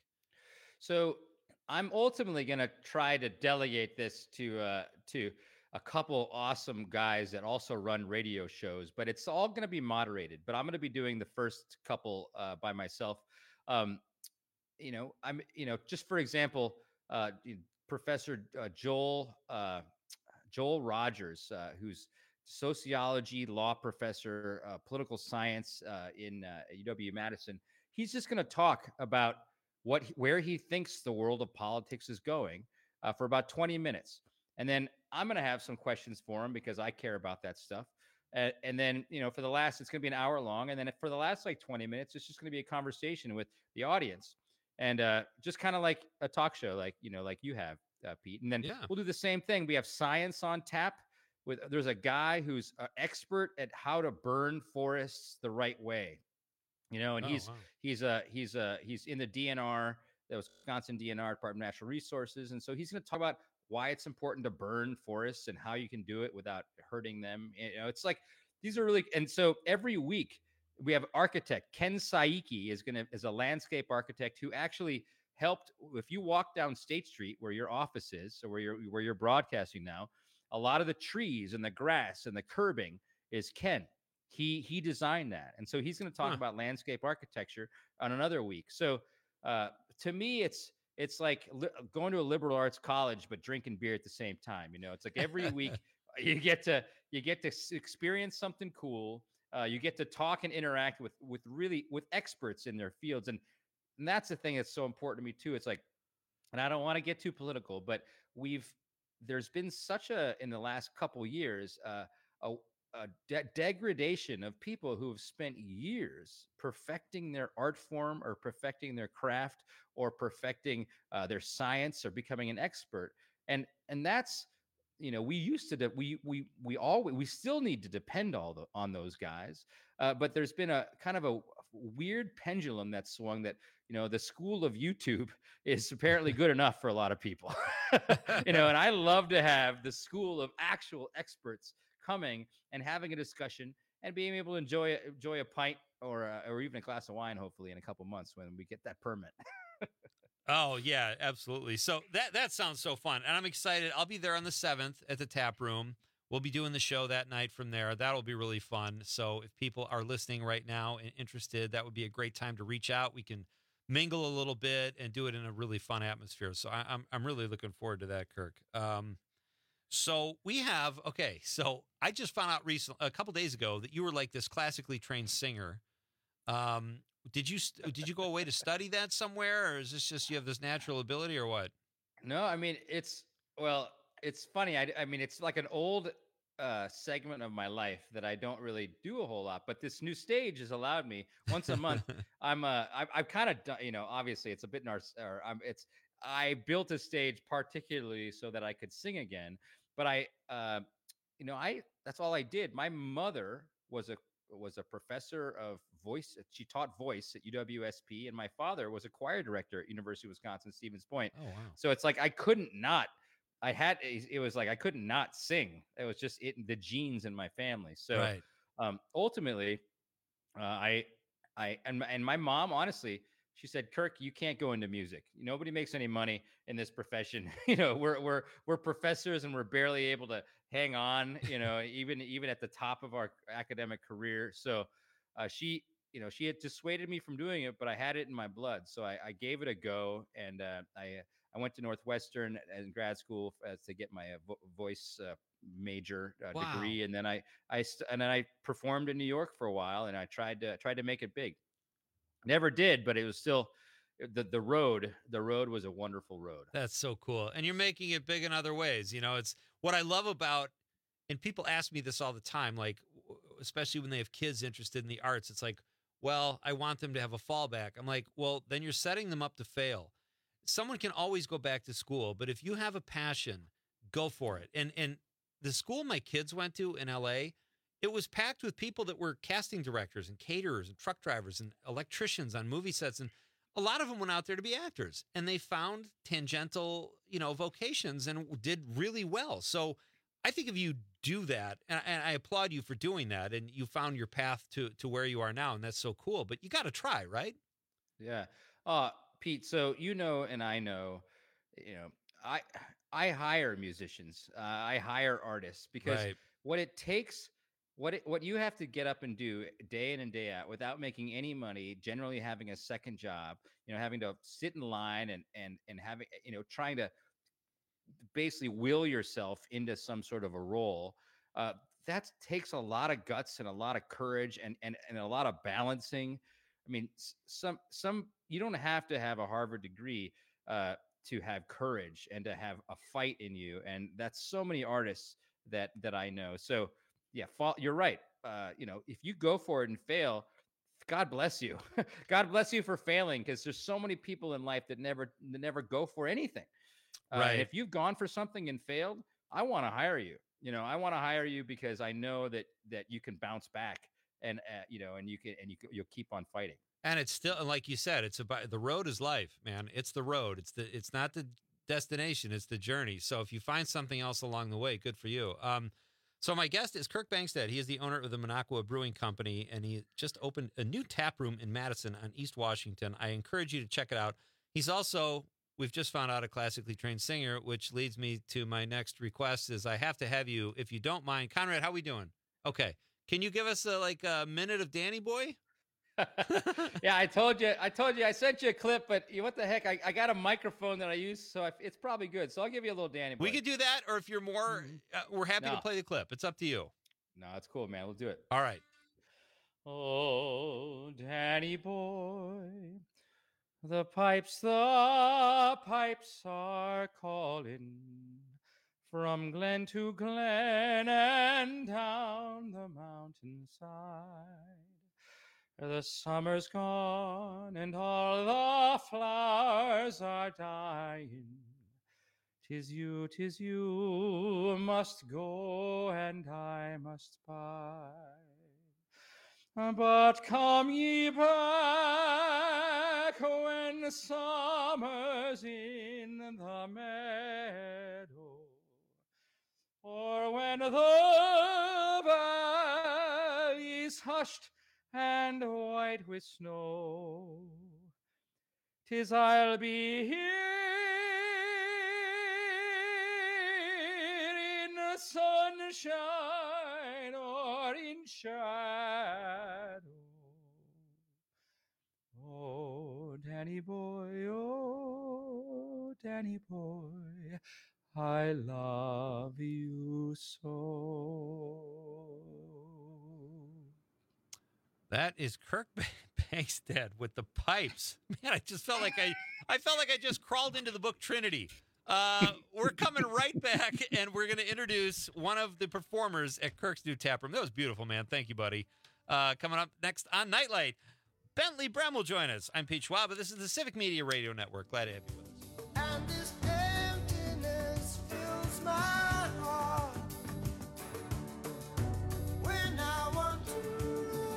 So I'm ultimately going to try to delegate this to uh, to a couple awesome guys that also run radio shows, but it's all going to be moderated. But I'm going to be doing the first couple uh, by myself. Um, you know, I'm you know just for example, uh, Professor uh, Joel uh, Joel Rogers, uh, who's sociology law professor, uh, political science uh, in uh, U W Madison. He's just going to talk about what where he thinks the world of politics is going uh, for about twenty minutes. And then I'm going to have some questions for him because I care about that stuff. Uh, and then, you know, for the last, it's going to be an hour long. And then for the last like twenty minutes, it's just going to be a conversation with the audience. And uh, just kind of like a talk show, like, you know, like you have, uh, Pete. And then Yeah. we'll do the same thing. We have science on tap. With There's a guy who's an expert at how to burn forests the right way. You know, and Oh, he's wow. he's uh he's uh he's in the D N R, the Wisconsin D N R, Department of Natural Resources, and so he's going to talk about why it's important to burn forests and how you can do it without hurting them. You know, it's like these are really, and so every week we have architect Ken Saiki is going to is a landscape architect who actually helped. If you walk down State Street where your office is, so where you're where you're broadcasting now, a lot of the trees and the grass and the curbing is Ken. He he designed that, and so he's going to talk Huh. about landscape architecture on another week. So uh, to me, it's it's like li- going to a liberal arts college but drinking beer at the same time. You know, it's like every week you get to you get to s- experience something cool. Uh, you get to talk and interact with with really with experts in their fields, and and that's the thing that's so important to me too. It's like, and I don't want to get too political, but we've there's been such a in the last couple years uh, a a de- degradation of people who have spent years perfecting their art form or perfecting their craft or perfecting uh, their science or becoming an expert. And and that's, you know, we used to, de- we, we, we all, we still need to depend all the, on those guys. Uh, but there's been a kind of a weird pendulum that swung that, you know, the school of YouTube is apparently good enough for a lot of people, you know, and I love to have the school of actual experts coming and having a discussion and being able to enjoy enjoy a pint or a, or even a glass of wine, hopefully in a couple months when we get that permit. Oh yeah, absolutely. So that that sounds so fun, and I'm excited. I'll be there on the seventh at the Tap Room. We'll be doing the show that night from there. That'll be really fun. So if people are listening right now and interested, that would be a great time to reach out. We can mingle a little bit and do it in a really fun atmosphere. So I, I'm I'm really looking forward to that, Kirk. Um, so we have okay. So I just found out recently, a couple days ago, that you were like this classically trained singer. Um, did you st- did you go away to study that somewhere, or is this just you have this natural ability, or what? No, I mean, it's, well, it's funny. I, I mean, it's like an old uh, segment of my life that I don't really do a whole lot, but this new stage has allowed me once a month. I'm, uh, I, I've kind of, you know, obviously it's a bit, nar- or I'm, it's, I built a stage particularly so that I could sing again, but I, uh, you know, I, that's all I did. My mother was a, was a professor of voice. She taught voice at U W S P, and my father was a choir director at University of Wisconsin Stevens Point. Oh, wow. So it's like I couldn't not. I had it was like I couldn't not sing. It was just it the genes in my family. So Right. um, ultimately, uh, I I and and my mom honestly. She said, Kirk, you can't go into music. Nobody makes any money in this profession. You know, we're we're we're professors and we're barely able to hang on, you know, even even at the top of our academic career. So uh, she, you know, she had dissuaded me from doing it, but I had it in my blood. So I, I gave it a go. And uh, I I went to Northwestern in grad school uh, to get my uh, vo- voice uh, major uh, Wow. degree. And then I I st- and then I performed in New York for a while, and I tried to tried to make it big. Never did, but it was still the the road. The road was a wonderful road. That's so cool. And you're making it big in other ways. You know, it's what I love about, and people ask me this all the time, like, especially when they have kids interested in the arts. It's like, well, I want them to have a fallback. I'm like, well, then you're setting them up to fail. Someone can always go back to school, but if you have a passion, go for it. And and the school my kids went to in L A, it was packed with people that were casting directors and caterers and truck drivers and electricians on movie sets. And a lot of them went out there to be actors, and they found tangential, you know, vocations and did really well. So I think if you do that, and, and I applaud you for doing that, and you found your path to, to where you are now, and that's so cool, but you got to try, right? Yeah. Uh, Pete, so you know, and I know, you know, I, I hire musicians, uh, I hire artists because Right. what it takes What it, what you have to get up and do day in and day out without making any money, generally having a second job, you know, having to sit in line and and and having, you know, trying to basically will yourself into some sort of a role. Uh, that takes a lot of guts and a lot of courage and and and a lot of balancing. I mean, some some you don't have to have a Harvard degree uh, to have courage and to have a fight in you, and that's so many artists that that I know. So. Yeah, fall, you're right. Uh, you know, if you go for it and fail, God bless you. God bless you for failing, because there's so many people in life that never that never go for anything. Uh, Right. And if you've gone for something and failed, I want to hire you. You know, I want to hire you because I know that that you can bounce back, and uh, you know, and you can and you can- you'll keep on fighting. And it's still, like you said, it's about the road is life, man. It's the road. It's the it's not the destination. It's the journey. So if you find something else along the way, good for you. Um, so my guest is Kirk Bangstad. He is the owner of the Minocqua Brewing Company, and he just opened a new tap room in Madison on East Washington. I encourage you to check it out. He's also, we've just found out, a classically trained singer, which leads me to my next request is I have to have you, if you don't mind. Conrad, how we doing? Okay. Can you give us a, like a minute of Danny Boy? Yeah, I told you, I told you, I sent you a clip, but you, what the heck? I, I got a microphone that I use, so I, it's probably good. So I'll give you a little Danny Boy. We could do that, or if you're more, uh, we're happy No. to play the clip. It's up to you. No, it's cool, man. We'll do it. All right. Oh, Danny boy, the pipes, the pipes are calling from glen to glen and down the mountainside. The summer's gone and all the flowers are dying. Tis you, tis you must go and I must bide. But come ye back when summer's in the meadow, or when the valley's hushed and white with snow. 'Tis I'll be here in the sunshine or in shadow. Oh, Danny boy, oh, Danny boy, I love you so. That is Kirk Bangstad with the pipes. Man, I just felt like I, I felt like I just crawled into the book Trinity. Uh, we're coming right back, and we're going to introduce one of the performers at Kirk's new tap room. That was beautiful, man. Thank you, buddy. Uh, coming up next on Nightlight, Bentley Brem will join us. I'm Pete Schwab. This is the Civic Media Radio Network. Glad to have you with us. And this emptiness fills my heart when I want to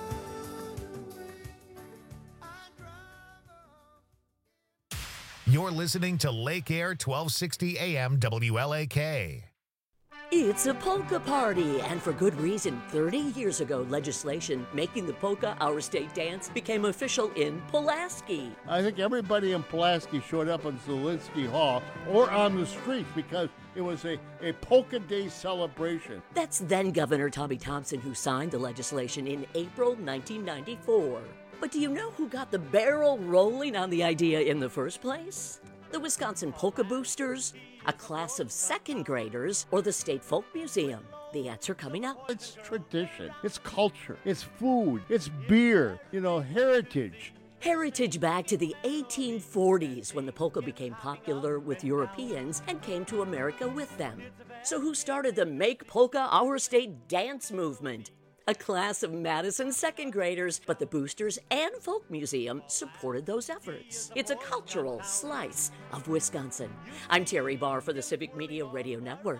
You're listening to Lake Air twelve sixty A M W L A K. It's a polka party, and for good reason. thirty years ago, legislation making the polka our state dance became official in Pulaski. I think everybody in Pulaski showed up in Zelinsky Hall or on the streets because it was a, a polka day celebration. That's then Governor Tommy Thompson who signed the legislation in April nineteen ninety-four. But do you know who got the barrel rolling on the idea in the first place? The Wisconsin Polka Boosters, a class of second graders, or the State Folk Museum? The answer coming up. It's tradition, it's culture, it's food, it's beer, you know, heritage. Heritage back to the eighteen forties when the polka became popular with Europeans and came to America with them. So who started the Make Polka Our State dance movement? A class of Madison second graders, but the Boosters and Folk Museum supported those efforts. It's a cultural slice of Wisconsin. I'm Terry Barr for the Civic Media Radio Network.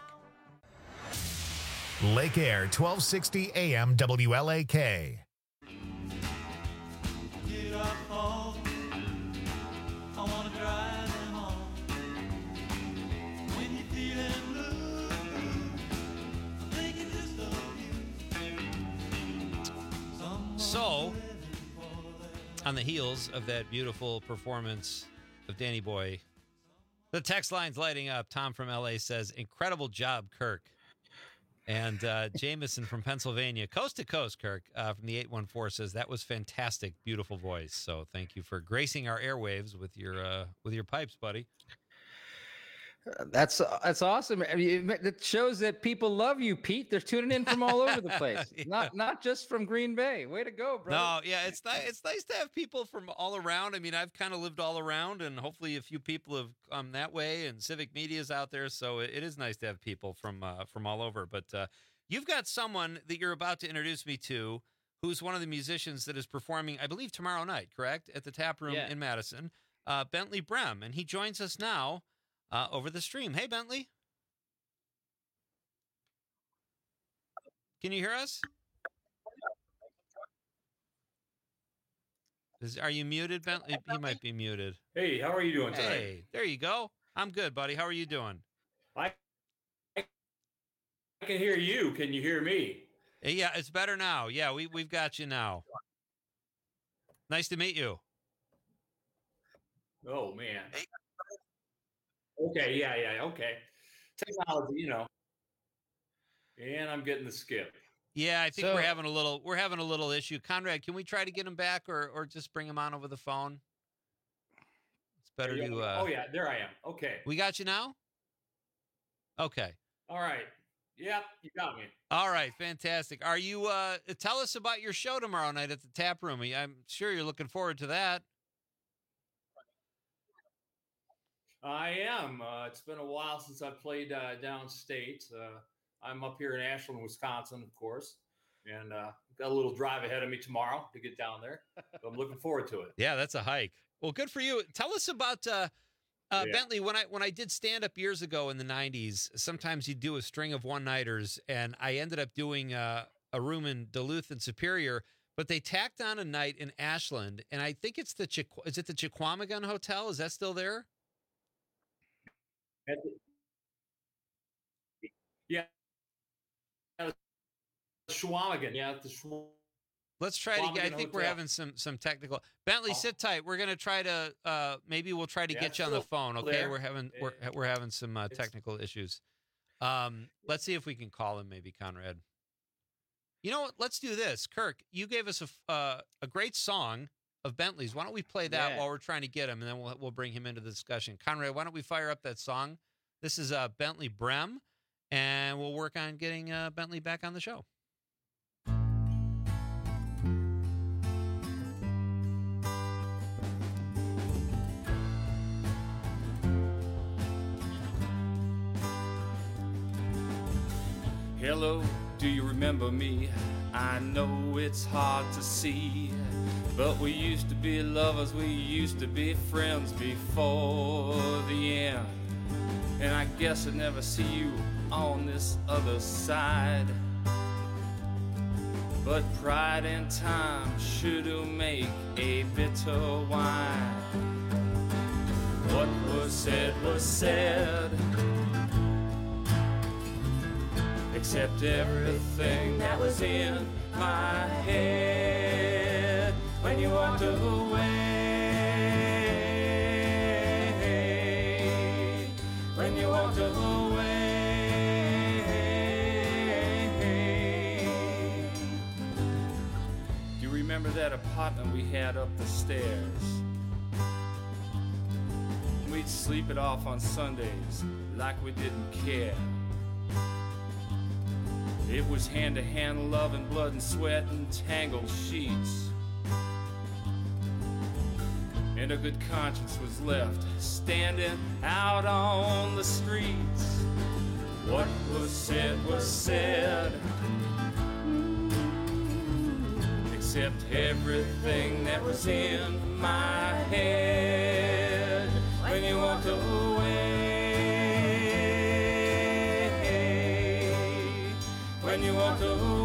Lake Air twelve sixty A M W L A K. Get up home. I wanna drive them home. When you're feeling blue, I'm thinking just of you. So, on the heels of that beautiful performance of Danny Boy, the text line's lighting up. Tom from L A says, incredible job, Kirk. And uh, Jameson from Pennsylvania, coast to coast, Kirk, uh, from the eight one four says, that was fantastic, beautiful voice. So thank you for gracing our airwaves with your uh, with your pipes, buddy. That's that's awesome. I mean, it shows that people love you, Pete. They're tuning in from all over the place, Yeah. not not just from Green Bay. Way to go, bro. No, yeah, it's nice. It's nice to have people from all around. I mean, I've kind of lived all around, and hopefully, a few people have come that way. And Civic Media's out there, so it, it is nice to have people from uh, from all over. But uh, you've got someone that you're about to introduce me to, who's one of the musicians that is performing, I believe, tomorrow night, correct, at the Tap Room Yeah. in Madison. Uh, Bentley Brem, and he joins us now uh, over the stream. Hey, Bentley, can you hear us? Is, are you muted, Bentley? He might be muted. Hey, how are you doing tonight? Hey, there you go. I'm good, buddy. How are you doing? I I can hear you. Can you hear me? Uh, Yeah, it's better now. Yeah, we we've got you now. Nice to meet you. Oh man. Okay, yeah, yeah, okay. Technology, you know. And I'm getting the skip. Yeah, I think So- we're having a little we're having a little issue. Conrad, can we try to get him back, or or just bring him on over the phone? It's better Yeah, to. Uh, oh yeah, there I am. Okay. We got you now. Okay. All right. Yep, you got me. All right. Fantastic. Are you? Uh, tell us about your show tomorrow night at the Tap Room. I'm sure you're looking forward to that. I am. Uh, it's been a while since I've played uh, downstate. Uh, I'm up here in Ashland, Wisconsin, of course, and uh, got a little drive ahead of me tomorrow to get down there. So I'm looking forward to it. Yeah, that's a hike. Well, good for you. Tell us about uh, uh, Yeah. Bentley. When I when I did stand up years ago in the nineties, sometimes you do a string of one nighters, and I ended up doing uh, a room in Duluth and Superior, but they tacked on a night in Ashland, and I think it's the Chiqu- is it the Chiquamagon Hotel? Is that still there? At the- Yeah. Uh, Schwamigan. Yeah, at the Schw- Let's try to get. I Chiquamagon think we're Hotel. having some some technical. Bentley, sit tight. We're gonna try to. Uh, maybe we'll try to Yeah, get you on the still phone. Okay, there. we're having we're we're having some uh, technical issues. Um, let's see if we can call him. Maybe Conrad. You know what? Let's do this. Kirk, you gave us a f- uh, a great song of Bentley's. Why don't we play that Yeah. while we're trying to get him, and then we'll we'll bring him into the discussion. Conrad, why don't we fire up that song? This is uh, Bentley Brem, and we'll work on getting uh, Bentley back on the show. Hello, do you remember me? I know it's hard to see, but we used to be lovers, we used to be friends before the end. And I guess I'd never see you on this other side. But pride and time sure do make a bitter wine. What was said was said, except everything that was in my head when you walked away, when you walked away. Do you remember that apartment we had up the stairs? We'd sleep it off on Sundays like we didn't care. It was hand-to-hand love and blood and sweat and tangled sheets. And a good conscience was left standing out on the streets. What was said was said, except everything that was in my head when you walked away, when you walked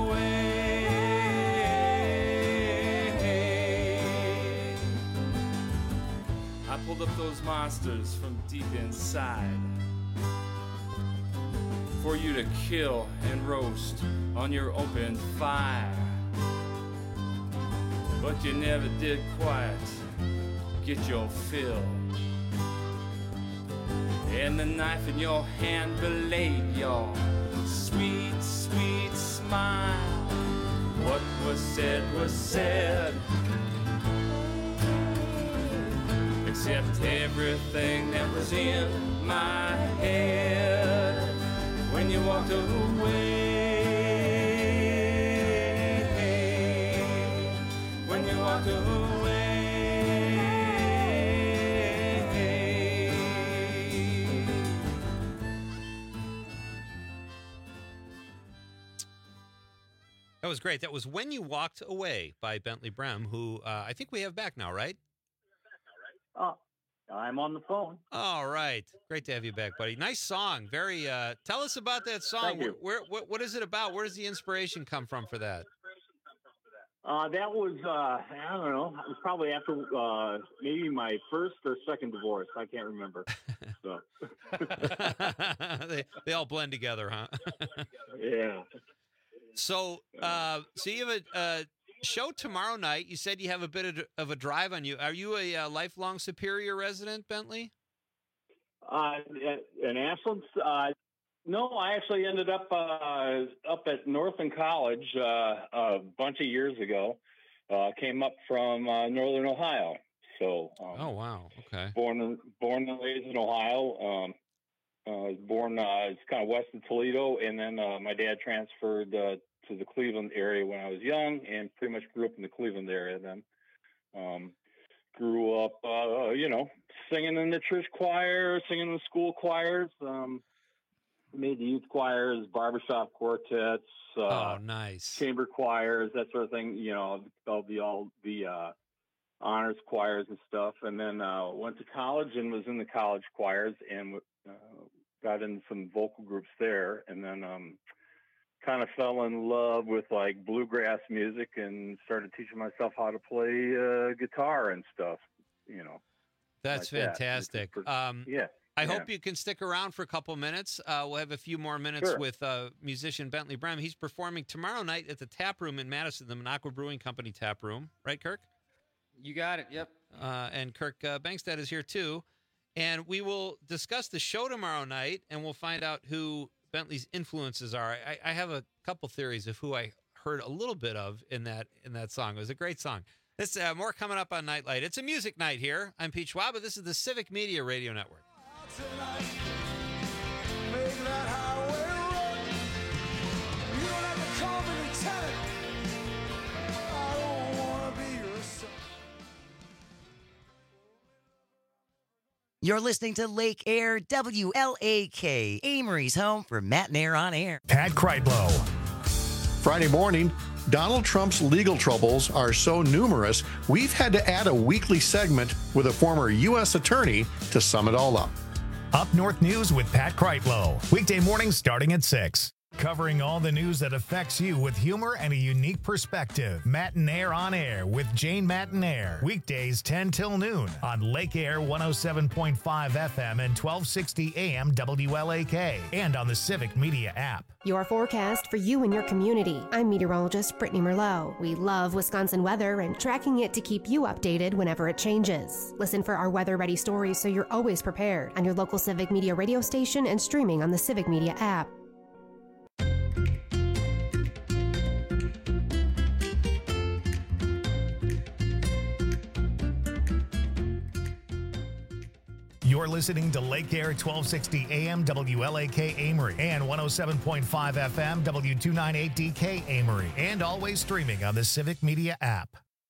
away. I pulled up those monsters from deep inside for you to kill and roast on your open fire. But you never did quite get your fill. And the knife in your hand belayed your sweet, sweet smile. What was said was said, except everything that was in my head when you walked away, when you walked away. That was great. That was When You Walked Away by Bentley Brem, who uh, I think we have back now, right? Oh, I'm on the phone. All right. Great to have you back, buddy. Nice song. Very. Uh, tell us about that song. Thank you. Where, where, what is it about? Where does the inspiration come from for that? Uh, that was, uh, I don't know, it was probably after uh, maybe my first or second divorce. I can't remember. So. they, they all blend together, huh? Yeah. So, uh, so you have a uh, show tomorrow night. You said you have a bit of, of a drive on you. Are you a uh, lifelong Superior resident, Bentley? Uh, in Ashland, uh, no, I actually ended up uh, up at Northland College uh, a bunch of years ago. Uh, came up from uh, Northern Ohio. So. Um, oh wow! Okay. Born born and raised in Ohio. Um, I uh, was born uh, it's kind of west of Toledo, and then uh, my dad transferred uh, to the Cleveland area when I was young, and pretty much grew up in the Cleveland area then. Um, grew up, uh, you know, singing in the church choir, singing in the school choirs. Um, made the youth choirs, barbershop quartets. Uh, oh, nice. Chamber choirs, that sort of thing. You know, all the all the uh, honors choirs and stuff. And then uh, went to college and was in the college choirs and uh, got in some vocal groups there. And then um, kind of fell in love with like bluegrass music and started teaching myself how to play uh, guitar and stuff. You know. That's like fantastic. That. Um, yeah. I yeah. hope you can stick around for a couple minutes. Uh, we'll have a few more minutes Sure. with uh, musician Bentley Brem. He's performing tomorrow night at the Tap Room in Madison, the Minocqua Brewing Company Tap Room. Right, Kirk? You got it. Yep. Uh, and Kirk uh, Bankstead is here, too. And we will discuss the show tomorrow night, and we'll find out who Bentley's influences are. I, I have a couple theories of who I heard a little bit of in that in that song. It was a great song. This uh, more coming up on Nightlight. It's a music night here. I'm Pete Schwab. This is the Civic Media Radio Network. Make that highway run. You don't have to call me lieutenant. I don't wanna be your son. You're listening to Lake Air W L A K, Amory's home for Matt and Air on Air. Pat Kreitlow. Friday morning, Donald Trump's legal troubles are so numerous, we've had to add a weekly segment with a former U S attorney to sum it all up. Up North News with Pat Kreitlow. Weekday mornings starting at six. Covering all the news that affects you with humor and a unique perspective. Matinaire on Air with Jane Matinaire. Weekdays ten till noon on Lake Air one oh seven point five F M and twelve sixty A M W L A K and on the Civic Media app. Your forecast for you and your community. I'm meteorologist Brittany Merlot. We love Wisconsin weather and tracking it to keep you updated whenever it changes. Listen for our weather-ready stories so you're always prepared on your local Civic Media radio station and streaming on the Civic Media app. You're listening to Lake Air twelve sixty A M W L A K Amory and one oh seven point five F M W two ninety-eight D K Amory, and always streaming on the Civic Media app.